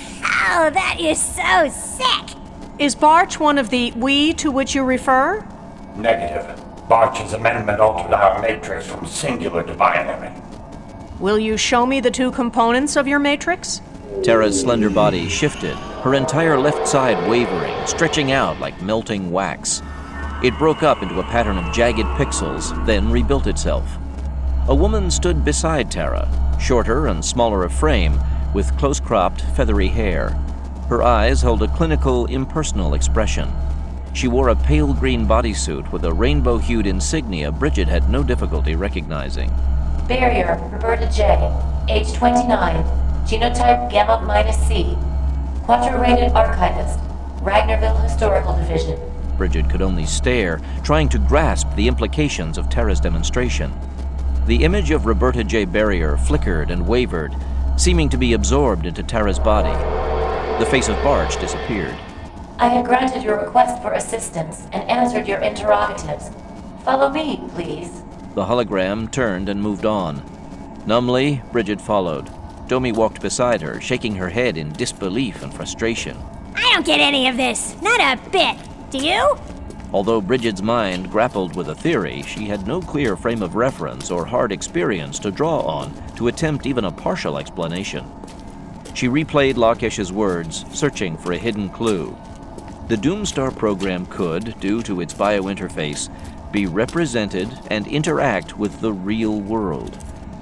Oh, that is so sick! Is Barch one of the we to which you refer? Negative. Barch's amendment altered our matrix from singular to binary. Will you show me the two components of your matrix? Terra's slender body shifted, her entire left side wavering, stretching out like melting wax. It broke up into a pattern of jagged pixels, then rebuilt itself. A woman stood beside Terra, shorter and smaller of frame, with close-cropped, feathery hair. Her eyes held a clinical, impersonal expression. She wore a pale green bodysuit with a rainbow-hued insignia Bridget had no difficulty recognizing. Barrier, Roberta J., age 29, genotype Gamma-C, Quattro-rated archivist, Ragnarville Historical Division. Bridget could only stare, trying to grasp the implications of Terra's demonstration. The image of Roberta J. Barrier flickered and wavered, seeming to be absorbed into Terra's body. The face of Barch disappeared. I have granted your request for assistance and answered your interrogatives. Follow me, please. The hologram turned and moved on. Numbly, Bridget followed. Domi walked beside her, shaking her head in disbelief and frustration. I don't get any of this. Not a bit. Do you? Although Bridget's mind grappled with a theory, she had no clear frame of reference or hard experience to draw on to attempt even a partial explanation. She replayed Lakesh's words, searching for a hidden clue. The Doomstar program could, due to its biointerface, be represented and interact with the real world.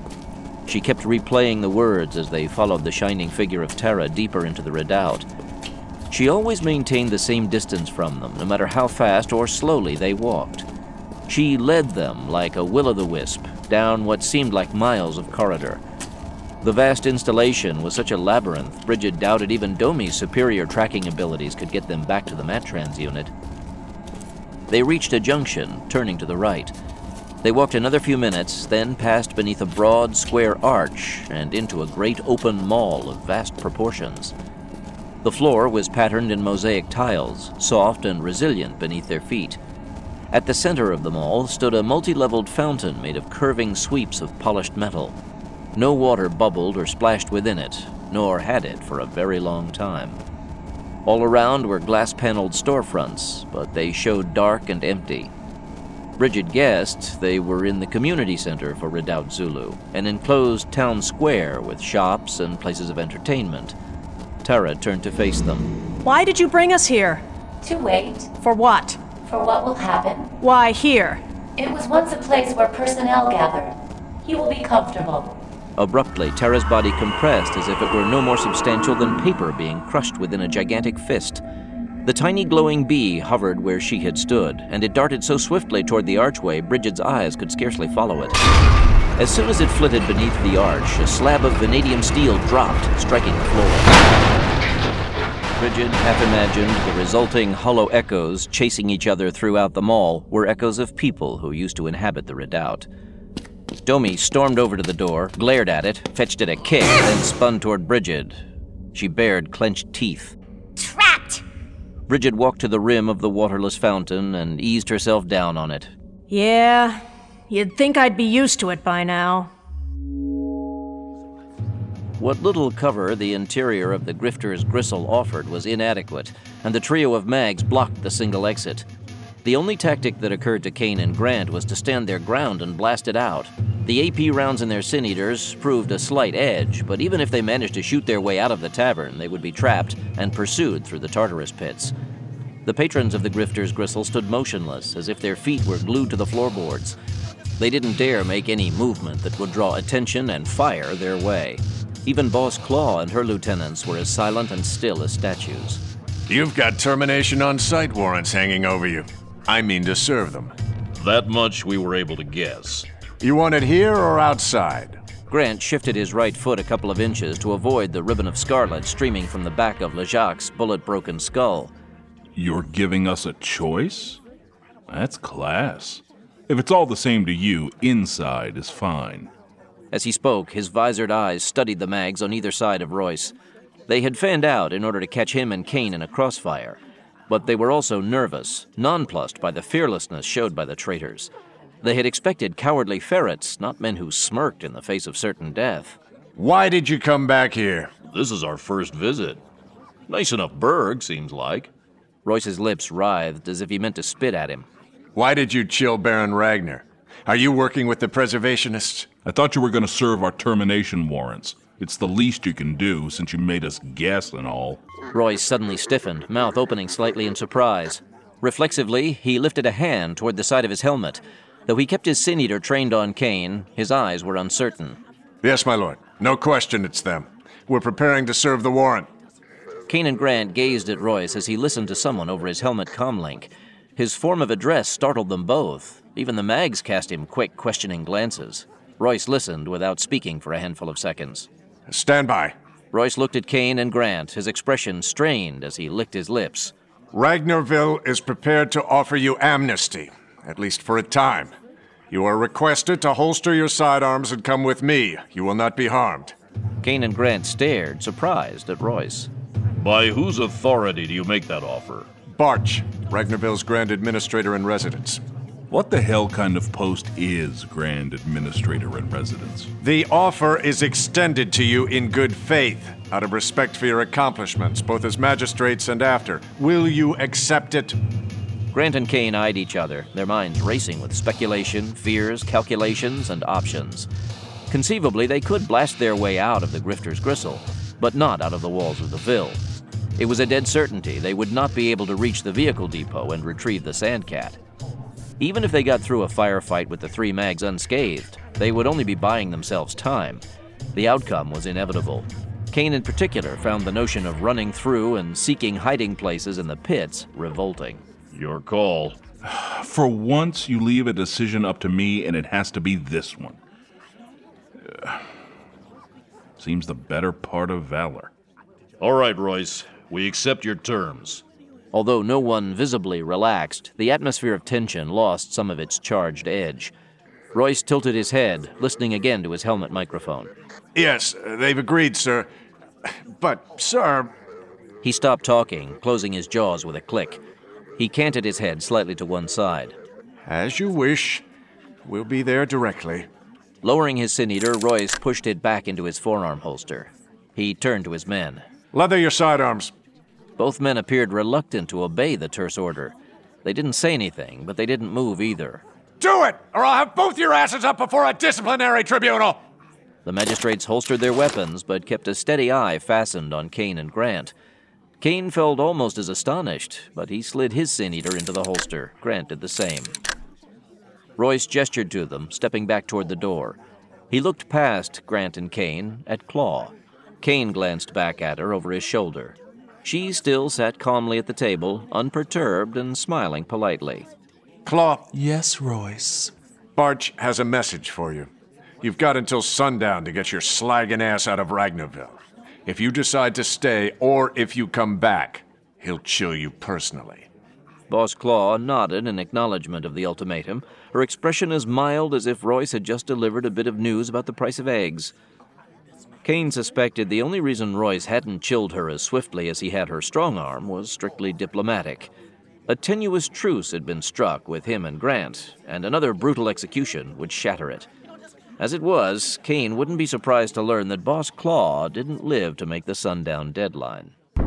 She kept replaying the words as they followed the shining figure of Terra deeper into the redoubt. She always maintained the same distance from them, no matter how fast or slowly they walked. She led them like a will-o'-the-wisp down what seemed like miles of corridor. The vast installation was such a labyrinth, Bridget doubted even Domi's superior tracking abilities could get them back to the Matrans unit. They reached a junction, turning to the right. They walked another few minutes, then passed beneath a broad, square arch and into a great open mall of vast proportions. The floor was patterned in mosaic tiles, soft and resilient beneath their feet. At the center of the mall stood a multi-leveled fountain made of curving sweeps of polished metal. No water bubbled or splashed within it, nor had it for a very long time. All around were glass-paneled storefronts, but they showed dark and empty. Bridget guessed they were in the community center for Redoubt Zulu, an enclosed town square with shops and places of entertainment. Terra turned to face them. Why did you bring us here? To wait. For what? For what will happen. Why here? It was once a place where personnel gathered. You will be comfortable. Abruptly, Terra's body compressed as if it were no more substantial than paper being crushed within a gigantic fist. The tiny glowing bee hovered where she had stood, and it darted so swiftly toward the archway Bridget's eyes could scarcely follow it. As soon as it flitted beneath the arch, a slab of vanadium steel dropped, striking the floor. Bridget half imagined the resulting hollow echoes chasing each other throughout the mall were echoes of people who used to inhabit the redoubt. Domi stormed over to the door, glared at it, fetched it a kick, then spun toward Bridget. She bared clenched teeth. Trapped! Bridget walked to the rim of the waterless fountain and eased herself down on it. Yeah, you'd think I'd be used to it by now. What little cover the interior of the Grifter's Gristle offered was inadequate, and the trio of mags blocked the single exit. The only tactic that occurred to Kane and Grant was to stand their ground and blast it out. The AP rounds in their Sin-Eaters proved a slight edge, but even if they managed to shoot their way out of the tavern, they would be trapped and pursued through the Tartarus pits. The patrons of the Grifter's Gristle stood motionless, as if their feet were glued to the floorboards. They didn't dare make any movement that would draw attention and fire their way. Even Boss Claw and her lieutenants were as silent and still as statues. You've got termination on sight warrants hanging over you. I mean to serve them. That much we were able to guess. You want it here or outside? Grant shifted his right foot a couple of inches to avoid the ribbon of scarlet streaming from the back of LeJacques's bullet-broken skull. You're giving us a choice? That's class. If it's all the same to you, inside is fine. As he spoke, his visored eyes studied the mags on either side of Royce. They had fanned out in order to catch him and Kane in a crossfire, but they were also nervous, nonplussed by the fearlessness showed by the traitors. They had expected cowardly ferrets, not men who smirked in the face of certain death. Why did you come back here? This is our first visit. Nice enough burg, seems like. Royce's lips writhed as if he meant to spit at him. Why did you chill Baron Ragnar? Are you working with the preservationists? I thought you were going to serve our termination warrants. It's the least you can do since you made us guess and all. Royce suddenly stiffened, mouth opening slightly in surprise. Reflexively, he lifted a hand toward the side of his helmet. Though he kept his Sin Eater trained on Kane, his eyes were uncertain. Yes, my lord. No question it's them. We're preparing to serve the warrant. Kane and Grant gazed at Royce as he listened to someone over his helmet comlink. His form of address startled them both. Even the mags cast him quick, questioning glances. Royce listened without speaking for a handful of seconds. Stand by. Royce looked at Kane and Grant, his expression strained as he licked his lips. Ragnarville is prepared to offer you amnesty, at least for a time. You are requested to holster your sidearms and come with me. You will not be harmed. Kane and Grant stared, surprised at Royce. By whose authority do you make that offer? Barch, Ragnarville's Grand Administrator in Residence. What the hell kind of post is Grand Administrator in Residence? The offer is extended to you in good faith, out of respect for your accomplishments, both as magistrates and after. Will you accept it? Grant and Kane eyed each other, their minds racing with speculation, fears, calculations, and options. Conceivably, they could blast their way out of the Grifter's Gristle, but not out of the walls of the Ville. It was a dead certainty they would not be able to reach the vehicle depot and retrieve the Sandcat. Even if they got through a firefight with the three mags unscathed, they would only be buying themselves time. The outcome was inevitable. Kane in particular found the notion of running through and seeking hiding places in the pits revolting. Your call. For once, you leave a decision up to me, and it has to be this one. Seems the better part of valor. All right, Royce. We accept your terms. Although no one visibly relaxed, the atmosphere of tension lost some of its charged edge. Royce tilted his head, listening again to his helmet microphone. Yes, they've agreed, sir. But, sir... He stopped talking, closing his jaws with a click. He canted his head slightly to one side. As you wish. We'll be there directly. Lowering his Sin Eater, Royce pushed it back into his forearm holster. He turned to his men. Leather your sidearms. Both men appeared reluctant to obey the terse order. They didn't say anything, but they didn't move either. Do it, or I'll have both your asses up before a disciplinary tribunal! The magistrates holstered their weapons, but kept a steady eye fastened on Kane and Grant. Kane felt almost as astonished, but he slid his Sin Eater into the holster. Grant did the same. Royce gestured to them, stepping back toward the door. He looked past Grant and Kane at Claw. Kane glanced back at her over his shoulder. She still sat calmly at the table, unperturbed and smiling politely. Claw. Yes, Royce. Barch has a message for you. You've got until sundown to get your slagging ass out of Ragnarville. If you decide to stay, or if you come back, he'll chill you personally. Boss Claw nodded in acknowledgement of the ultimatum, her expression as mild as if Royce had just delivered a bit of news about the price of eggs. Kane suspected the only reason Royce hadn't chilled her as swiftly as he had her strong arm was strictly diplomatic. A tenuous truce had been struck with him and Grant, and another brutal execution would shatter it. As it was, Kane wouldn't be surprised to learn that Boss Claw didn't live to make the sundown deadline.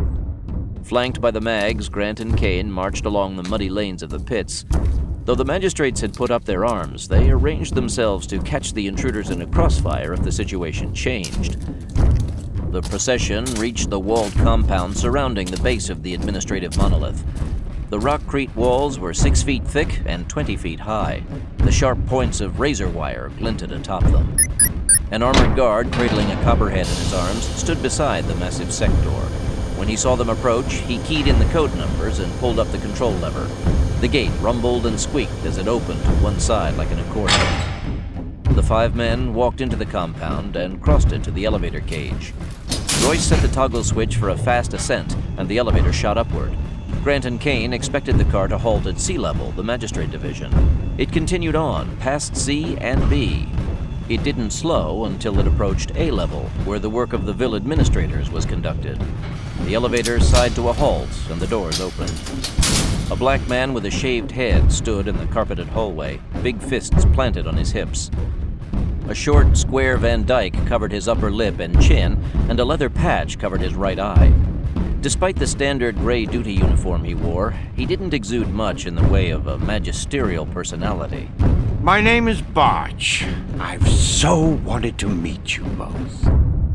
Flanked by the mags, Grant and Kane marched along the muddy lanes of the pits. Though the magistrates had put up their arms, they arranged themselves to catch the intruders in a crossfire if the situation changed. The procession reached the walled compound surrounding the base of the administrative monolith. The rockcrete walls were 6 feet thick and 20 feet high. The sharp points of razor wire glinted atop them. An armored guard, cradling a copperhead in his arms, stood beside the massive sector. When he saw them approach, he keyed in the code numbers and pulled up the control lever. The gate rumbled and squeaked as it opened to one side like an accordion. The 5 men walked into the compound and crossed it to the elevator cage. Royce set the toggle switch for a fast ascent, and the elevator shot upward. Grant and Kane expected the car to halt at sea level, the Magistrate Division. It continued on, past C and B. It didn't slow until it approached A level, where the work of the Ville administrators was conducted. The elevator sighed to a halt, and the doors opened. A black man with a shaved head stood in the carpeted hallway, big fists planted on his hips. A short, square Van Dyke covered his upper lip and chin, and a leather patch covered his right eye. Despite the standard gray duty uniform he wore, he didn't exude much in the way of a magisterial personality. My name is Barch. I've so wanted to meet you both.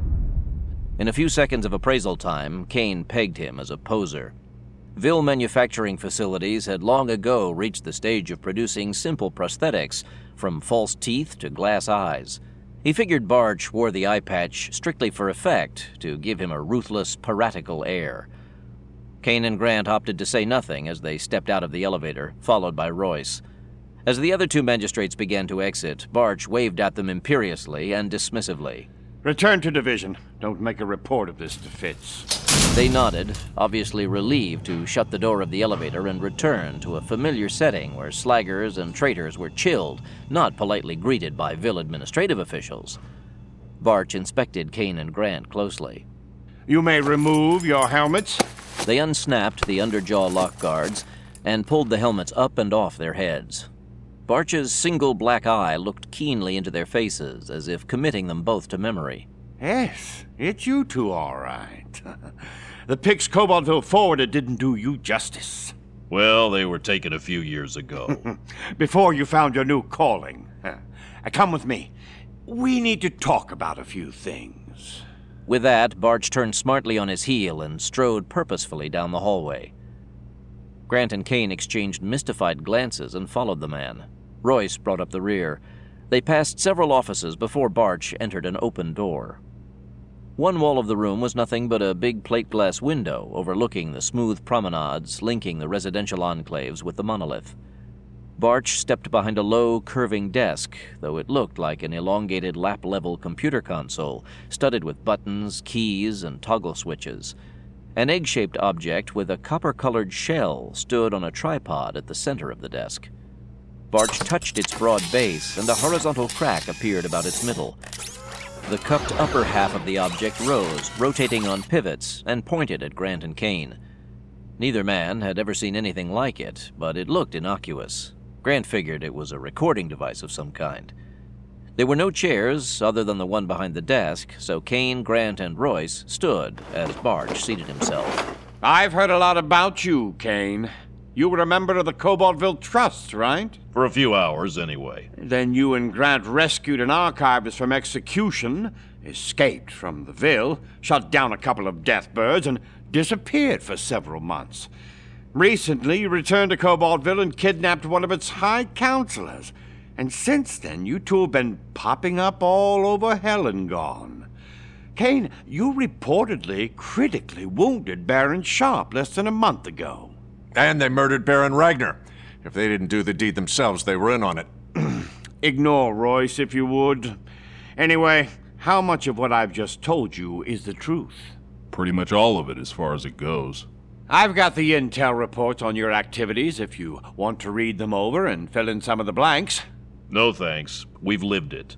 In a few seconds of appraisal time, Kane pegged him as a poser. Ville manufacturing facilities had long ago reached the stage of producing simple prosthetics, from false teeth to glass eyes. He figured Barch wore the eye patch strictly for effect, to give him a ruthless, piratical air. Kane and Grant opted to say nothing as they stepped out of the elevator, followed by Royce. As the other 2 magistrates began to exit, Barch waved at them imperiously and dismissively. Return to division. Don't make a report of this to Fitz. They nodded, obviously relieved to shut the door of the elevator and return to a familiar setting where slaggers and traitors were chilled, not politely greeted by Ville administrative officials. Barch inspected Kane and Grant closely. You may remove your helmets. They unsnapped the underjaw lock guards and pulled the helmets up and off their heads. Barch's single black eye looked keenly into their faces, as if committing them both to memory. Yes, it's you two, all right. The pics Cobaltville forwarded didn't do you justice. Well, they were taken a few years ago. Before you found your new calling. Come with me. We need to talk about a few things. With that, Barch turned smartly on his heel and strode purposefully down the hallway. Grant and Kane exchanged mystified glances and followed the man. Royce brought up the rear. They passed several offices before Barch entered an open door. One wall of the room was nothing but a big plate glass window overlooking the smooth promenades linking the residential enclaves with the monolith. Barch stepped behind a low, curving desk, though it looked like an elongated lap-level computer console, studded with buttons, keys, and toggle switches. An egg-shaped object with a copper-colored shell stood on a tripod at the center of the desk. Barch touched its broad base, and a horizontal crack appeared about its middle. The cupped upper half of the object rose, rotating on pivots, and pointed at Grant and Kane. Neither man had ever seen anything like it, but it looked innocuous. Grant figured it was a recording device of some kind. There were no chairs other than the one behind the desk, so Kane, Grant, and Royce stood as Barch seated himself. I've heard a lot about you, Kane. You were a member of the Cobaltville Trust, right? For a few hours, anyway. Then you and Grant rescued an archivist from execution, escaped from the Ville, shot down a couple of deathbirds, and disappeared for several months. Recently, you returned to Cobaltville and kidnapped one of its high counselors. And since then, you two have been popping up all over Helengone. Kane, you reportedly critically wounded Baron Sharp less than a month ago. And they murdered Baron Ragnar. If they didn't do the deed themselves, they were in on it. Ignore Royce, if you would. Anyway, how much of what I've just told you is the truth? Pretty much all of it, as far as it goes. I've got the intel reports on your activities if you want to read them over and fill in some of the blanks. No thanks. We've lived it.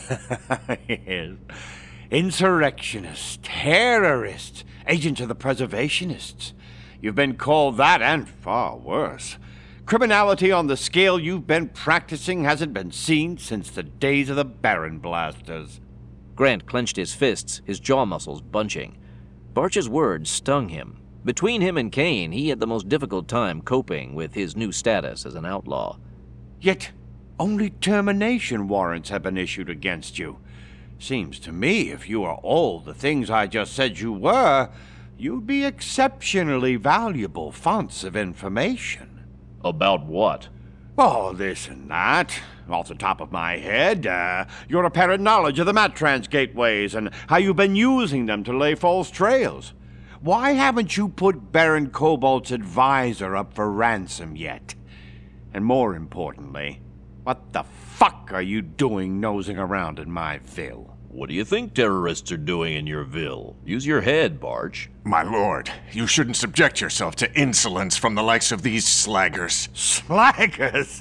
Yes. Insurrectionists, terrorists, agents of the preservationists. You've been called that and far worse. Criminality on the scale you've been practicing hasn't been seen since the days of the Baron Blasters. Grant clenched his fists, his jaw muscles bunching. Barch's words stung him. Between him and Kane, he had the most difficult time coping with his new status as an outlaw. Yet, only termination warrants have been issued against you. Seems to me if you are all the things I just said you were, you'd be exceptionally valuable fonts of information. About what? Oh, this and that. Off the top of my head, your apparent knowledge of the Matrans gateways and how you've been using them to lay false trails. Why haven't you put Baron Cobalt's advisor up for ransom yet? And more importantly, what the fuck are you doing nosing around in my Vil? What do you think terrorists are doing in your Vil? Use your head, Barch. My lord, you shouldn't subject yourself to insolence from the likes of these slaggers. Slaggers?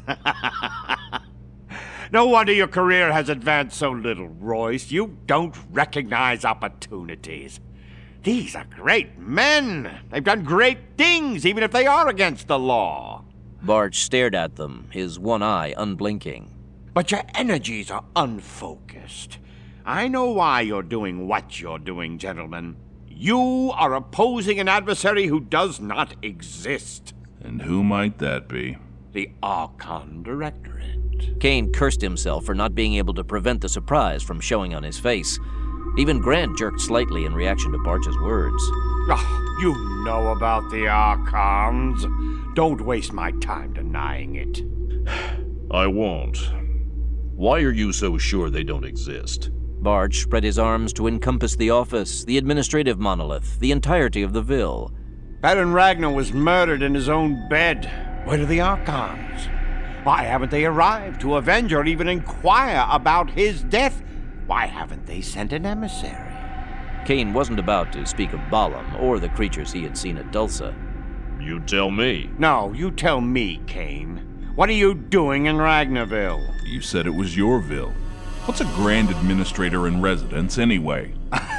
No wonder your career has advanced so little, Royce. You don't recognize opportunities. These are great men. They've done great things, even if they are against the law. Barch stared at them, his one eye unblinking. But your energies are unfocused. I know why you're doing what you're doing, gentlemen. You are opposing an adversary who does not exist. And who might that be? The Archon Directorate. Kane cursed himself for not being able to prevent the surprise from showing on his face. Even Grant jerked slightly in reaction to Barch's words. Oh, you know about the Archons. Don't waste my time denying it. I won't. Why are you so sure they don't exist? Barch spread his arms to encompass the office, the administrative monolith, the entirety of the Vil. Baron Ragnar was murdered in his own bed. Where are the Archons? Why haven't they arrived to avenge or even inquire about his death? Why haven't they sent an emissary? Kane wasn't about to speak of Balam or the creatures he had seen at Dulce. You tell me. No, you tell me, Kane. What are you doing in Ragnarville? You said it was your Vil. What's a Grand Administrator in residence, anyway?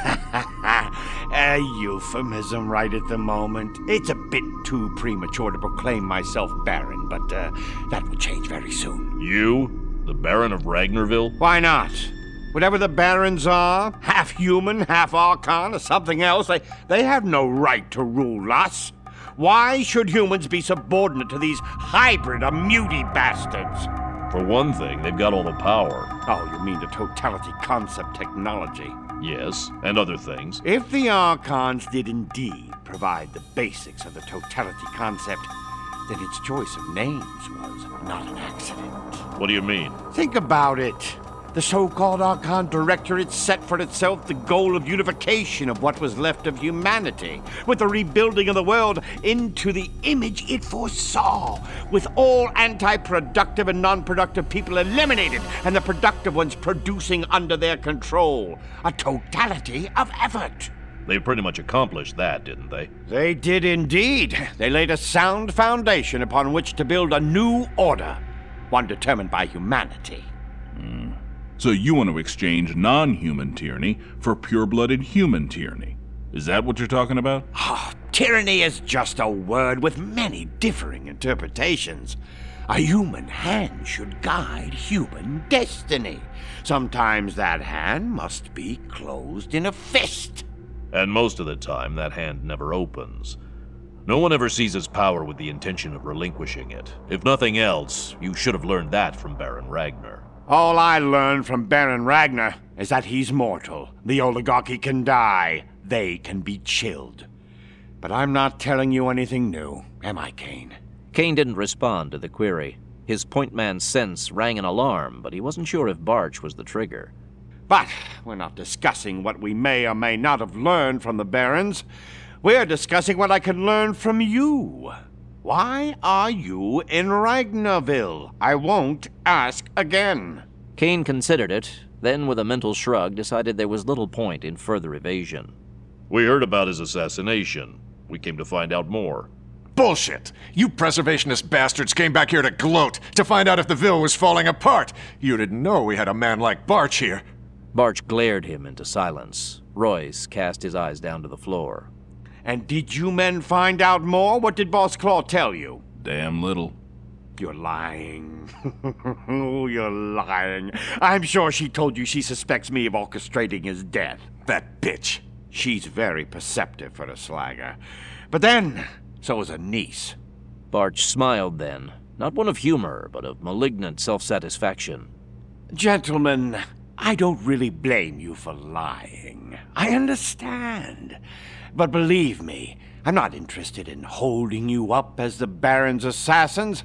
A euphemism right at the moment. It's a bit too premature to proclaim myself Baron, but that will change very soon. You? The Baron of Ragnarville? Why not? Whatever the Barons are, half human, half Archon, or something else, they have no right to rule us. Why should humans be subordinate to these hybrid or muty bastards? For one thing, they've got all the power. Oh, you mean the totality concept technology? Yes, and other things. If the Archons did indeed provide the basics of the totality concept, then its choice of names was not an accident. What do you mean? Think about it. The so-called Archon Directorate set for itself the goal of unification of what was left of humanity, with the rebuilding of the world into the image it foresaw, with all anti-productive and non-productive people eliminated, and the productive ones producing under their control. A totality of effort. They pretty much accomplished that, didn't they? They did indeed. They laid a sound foundation upon which to build a new order, one determined by humanity. So you want to exchange non-human tyranny for pure-blooded human tyranny. Is that what you're talking about? Oh, tyranny is just a word with many differing interpretations. A human hand should guide human destiny. Sometimes that hand must be closed in a fist. And most of the time, that hand never opens. No one ever seizes power with the intention of relinquishing it. If nothing else, you should have learned that from Baron Ragnar. All I learned from Baron Ragnar is that he's mortal. The oligarchy can die. They can be chilled. But I'm not telling you anything new, am I, Kane? Kane didn't respond to the query. His point man's sense rang an alarm, but he wasn't sure if Barch was the trigger. But we're not discussing what we may or may not have learned from the Barons. We're discussing what I can learn from you. Why are you in Ragnarville? I won't ask again. Kane considered it, then with a mental shrug decided there was little point in further evasion. We heard about his assassination. We came to find out more. Bullshit! You preservationist bastards came back here to gloat, to find out if the Vil was falling apart. You didn't know we had a man like Barch here. Barch glared him into silence. Royce cast his eyes down to the floor. And did you men find out more? What did Boss Claw tell you? Damn little. You're lying. Oh, you're lying. I'm sure she told you she suspects me of orchestrating his death. That bitch. She's very perceptive for a slagger. But then, so is her niece. Barch smiled then, not one of humor, but of malignant self-satisfaction. Gentlemen, I don't really blame you for lying. I understand. But believe me, I'm not interested in holding you up as the Baron's assassins.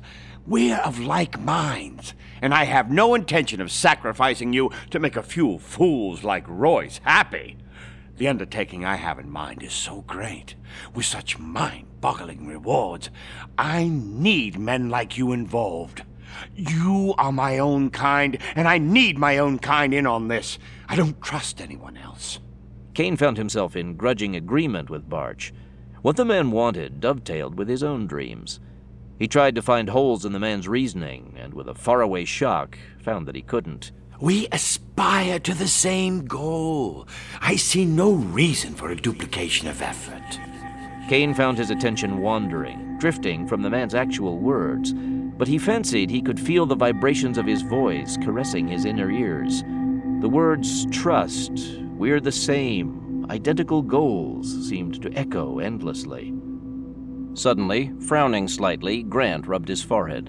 We're of like minds, and I have no intention of sacrificing you to make a few fools like Royce happy. The undertaking I have in mind is so great, with such mind-boggling rewards. I need men like you involved. You are my own kind, and I need my own kind in on this. I don't trust anyone else. Kane found himself in grudging agreement with Barch. What the man wanted dovetailed with his own dreams. He tried to find holes in the man's reasoning, and with a faraway shock, found that he couldn't. We aspire to the same goal. I see no reason for a duplication of effort. Kane found his attention wandering, drifting from the man's actual words, but he fancied he could feel the vibrations of his voice caressing his inner ears. The words trust, we're the same, identical goals seemed to echo endlessly. Suddenly, frowning slightly, Grant rubbed his forehead.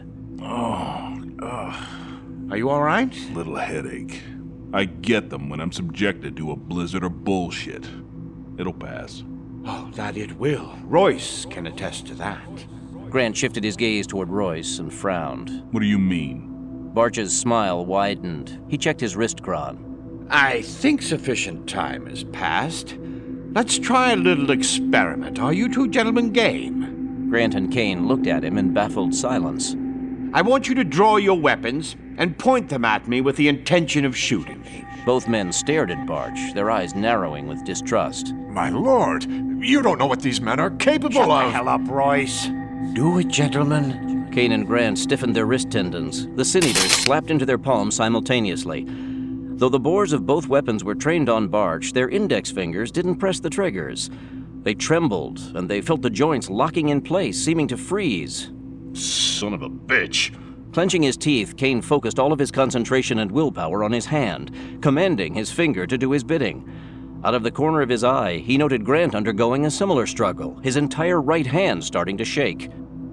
Are you all right? Little headache. I get them when I'm subjected to a blizzard of bullshit. It'll pass. Oh, that it will. Royce can attest to that. Grant shifted his gaze toward Royce and frowned. What do you mean? Barch's smile widened. He checked his wrist chron. I think sufficient time has passed. Let's try a little experiment. Are you two gentlemen game? Grant and Kane looked at him in baffled silence. I want you to draw your weapons and point them at me with the intention of shooting me. Both men stared at Barch, their eyes narrowing with distrust. My lord, you don't know what these men are capable Shut of. the hell up, Royce. Do it, gentlemen. Kane and Grant stiffened their wrist tendons. The sin eaters slapped into their palms simultaneously. Though the bores of both weapons were trained on Barch, their index fingers didn't press the triggers. They trembled, and they felt the joints locking in place, seeming to freeze. Son of a bitch. Clenching his teeth, Kane focused all of his concentration and willpower on his hand, commanding his finger to do his bidding. Out of the corner of his eye, he noted Grant undergoing a similar struggle, his entire right hand starting to shake.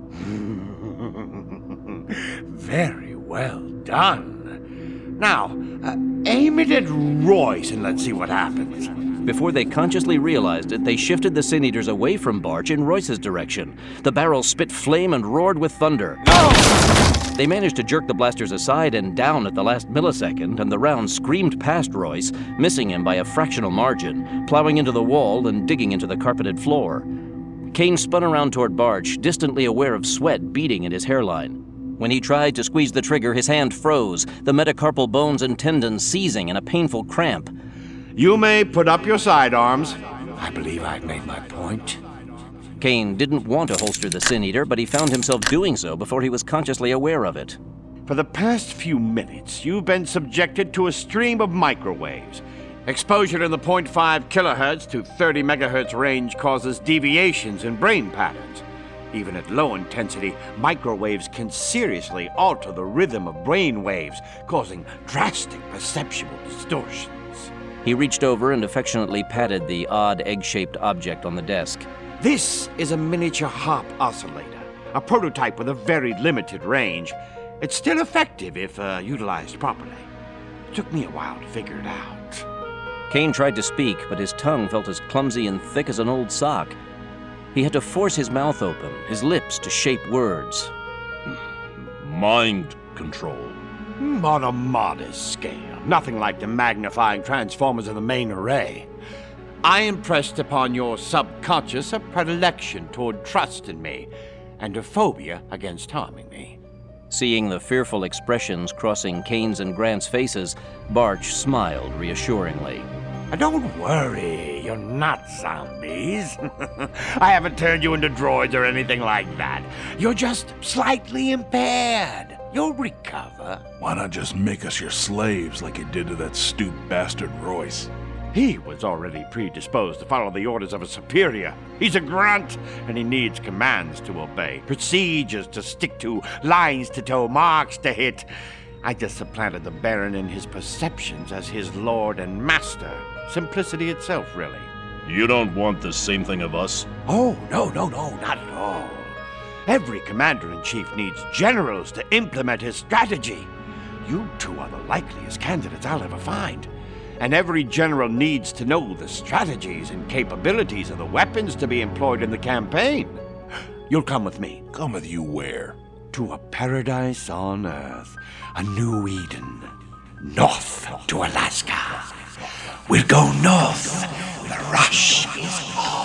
Very well done. Now, aim it at Royce and let's see what happens. Before they consciously realized it, they shifted the Sin Eaters away from Barch in Royce's direction. The barrel spit flame and roared with thunder. They managed to jerk the blasters aside and down at the last millisecond, and the round screamed past Royce, missing him by a fractional margin, plowing into the wall and digging into the carpeted floor. Kane spun around toward Barch, distantly aware of sweat beading at his hairline. When he tried to squeeze the trigger, his hand froze, the metacarpal bones and tendons seizing in a painful cramp. You may put up your sidearms. I believe I've made my point. Kane didn't want to holster the Sin Eater, but he found himself doing so before he was consciously aware of it. For the past few minutes, you've been subjected to a stream of microwaves. Exposure in the 0.5 kilohertz to 30 megahertz range causes deviations in brain patterns. Even at low intensity, microwaves can seriously alter the rhythm of brain waves, causing drastic perceptual distortions. He reached over and affectionately patted the odd egg-shaped object on the desk. This is a miniature HARP oscillator, a prototype with a very limited range. It's still effective if utilized properly. It took me a while to figure it out. Kane tried to speak, but his tongue felt as clumsy and thick as an old sock. He had to force his mouth open, his lips to shape words. Mind control. On a modest scale. Nothing like the magnifying transformers in the main array. I impressed upon your subconscious a predilection toward trust in me, and a phobia against harming me. Seeing the fearful expressions crossing Kane's and Grant's faces, Barch smiled reassuringly. Don't worry, you're not zombies. I haven't turned you into droids or anything like that. You're just slightly impaired. You'll recover. Why not just make us your slaves like you did to that stupid bastard Royce? He was already predisposed to follow the orders of a superior. He's a grunt, and he needs commands to obey, procedures to stick to, lines to toe, marks to hit. I just supplanted the Baron in his perceptions as his lord and master. Simplicity itself, really. You don't want the same thing of us? Oh, no, not at all. Every commander-in-chief needs generals to implement his strategy. You two are the likeliest candidates I'll ever find. And every general needs to know the strategies and capabilities of the weapons to be employed in the campaign. You'll come with me. Come with you where? to a paradise on Earth, a new Eden, north to Alaska. We'll go north. The rush is on.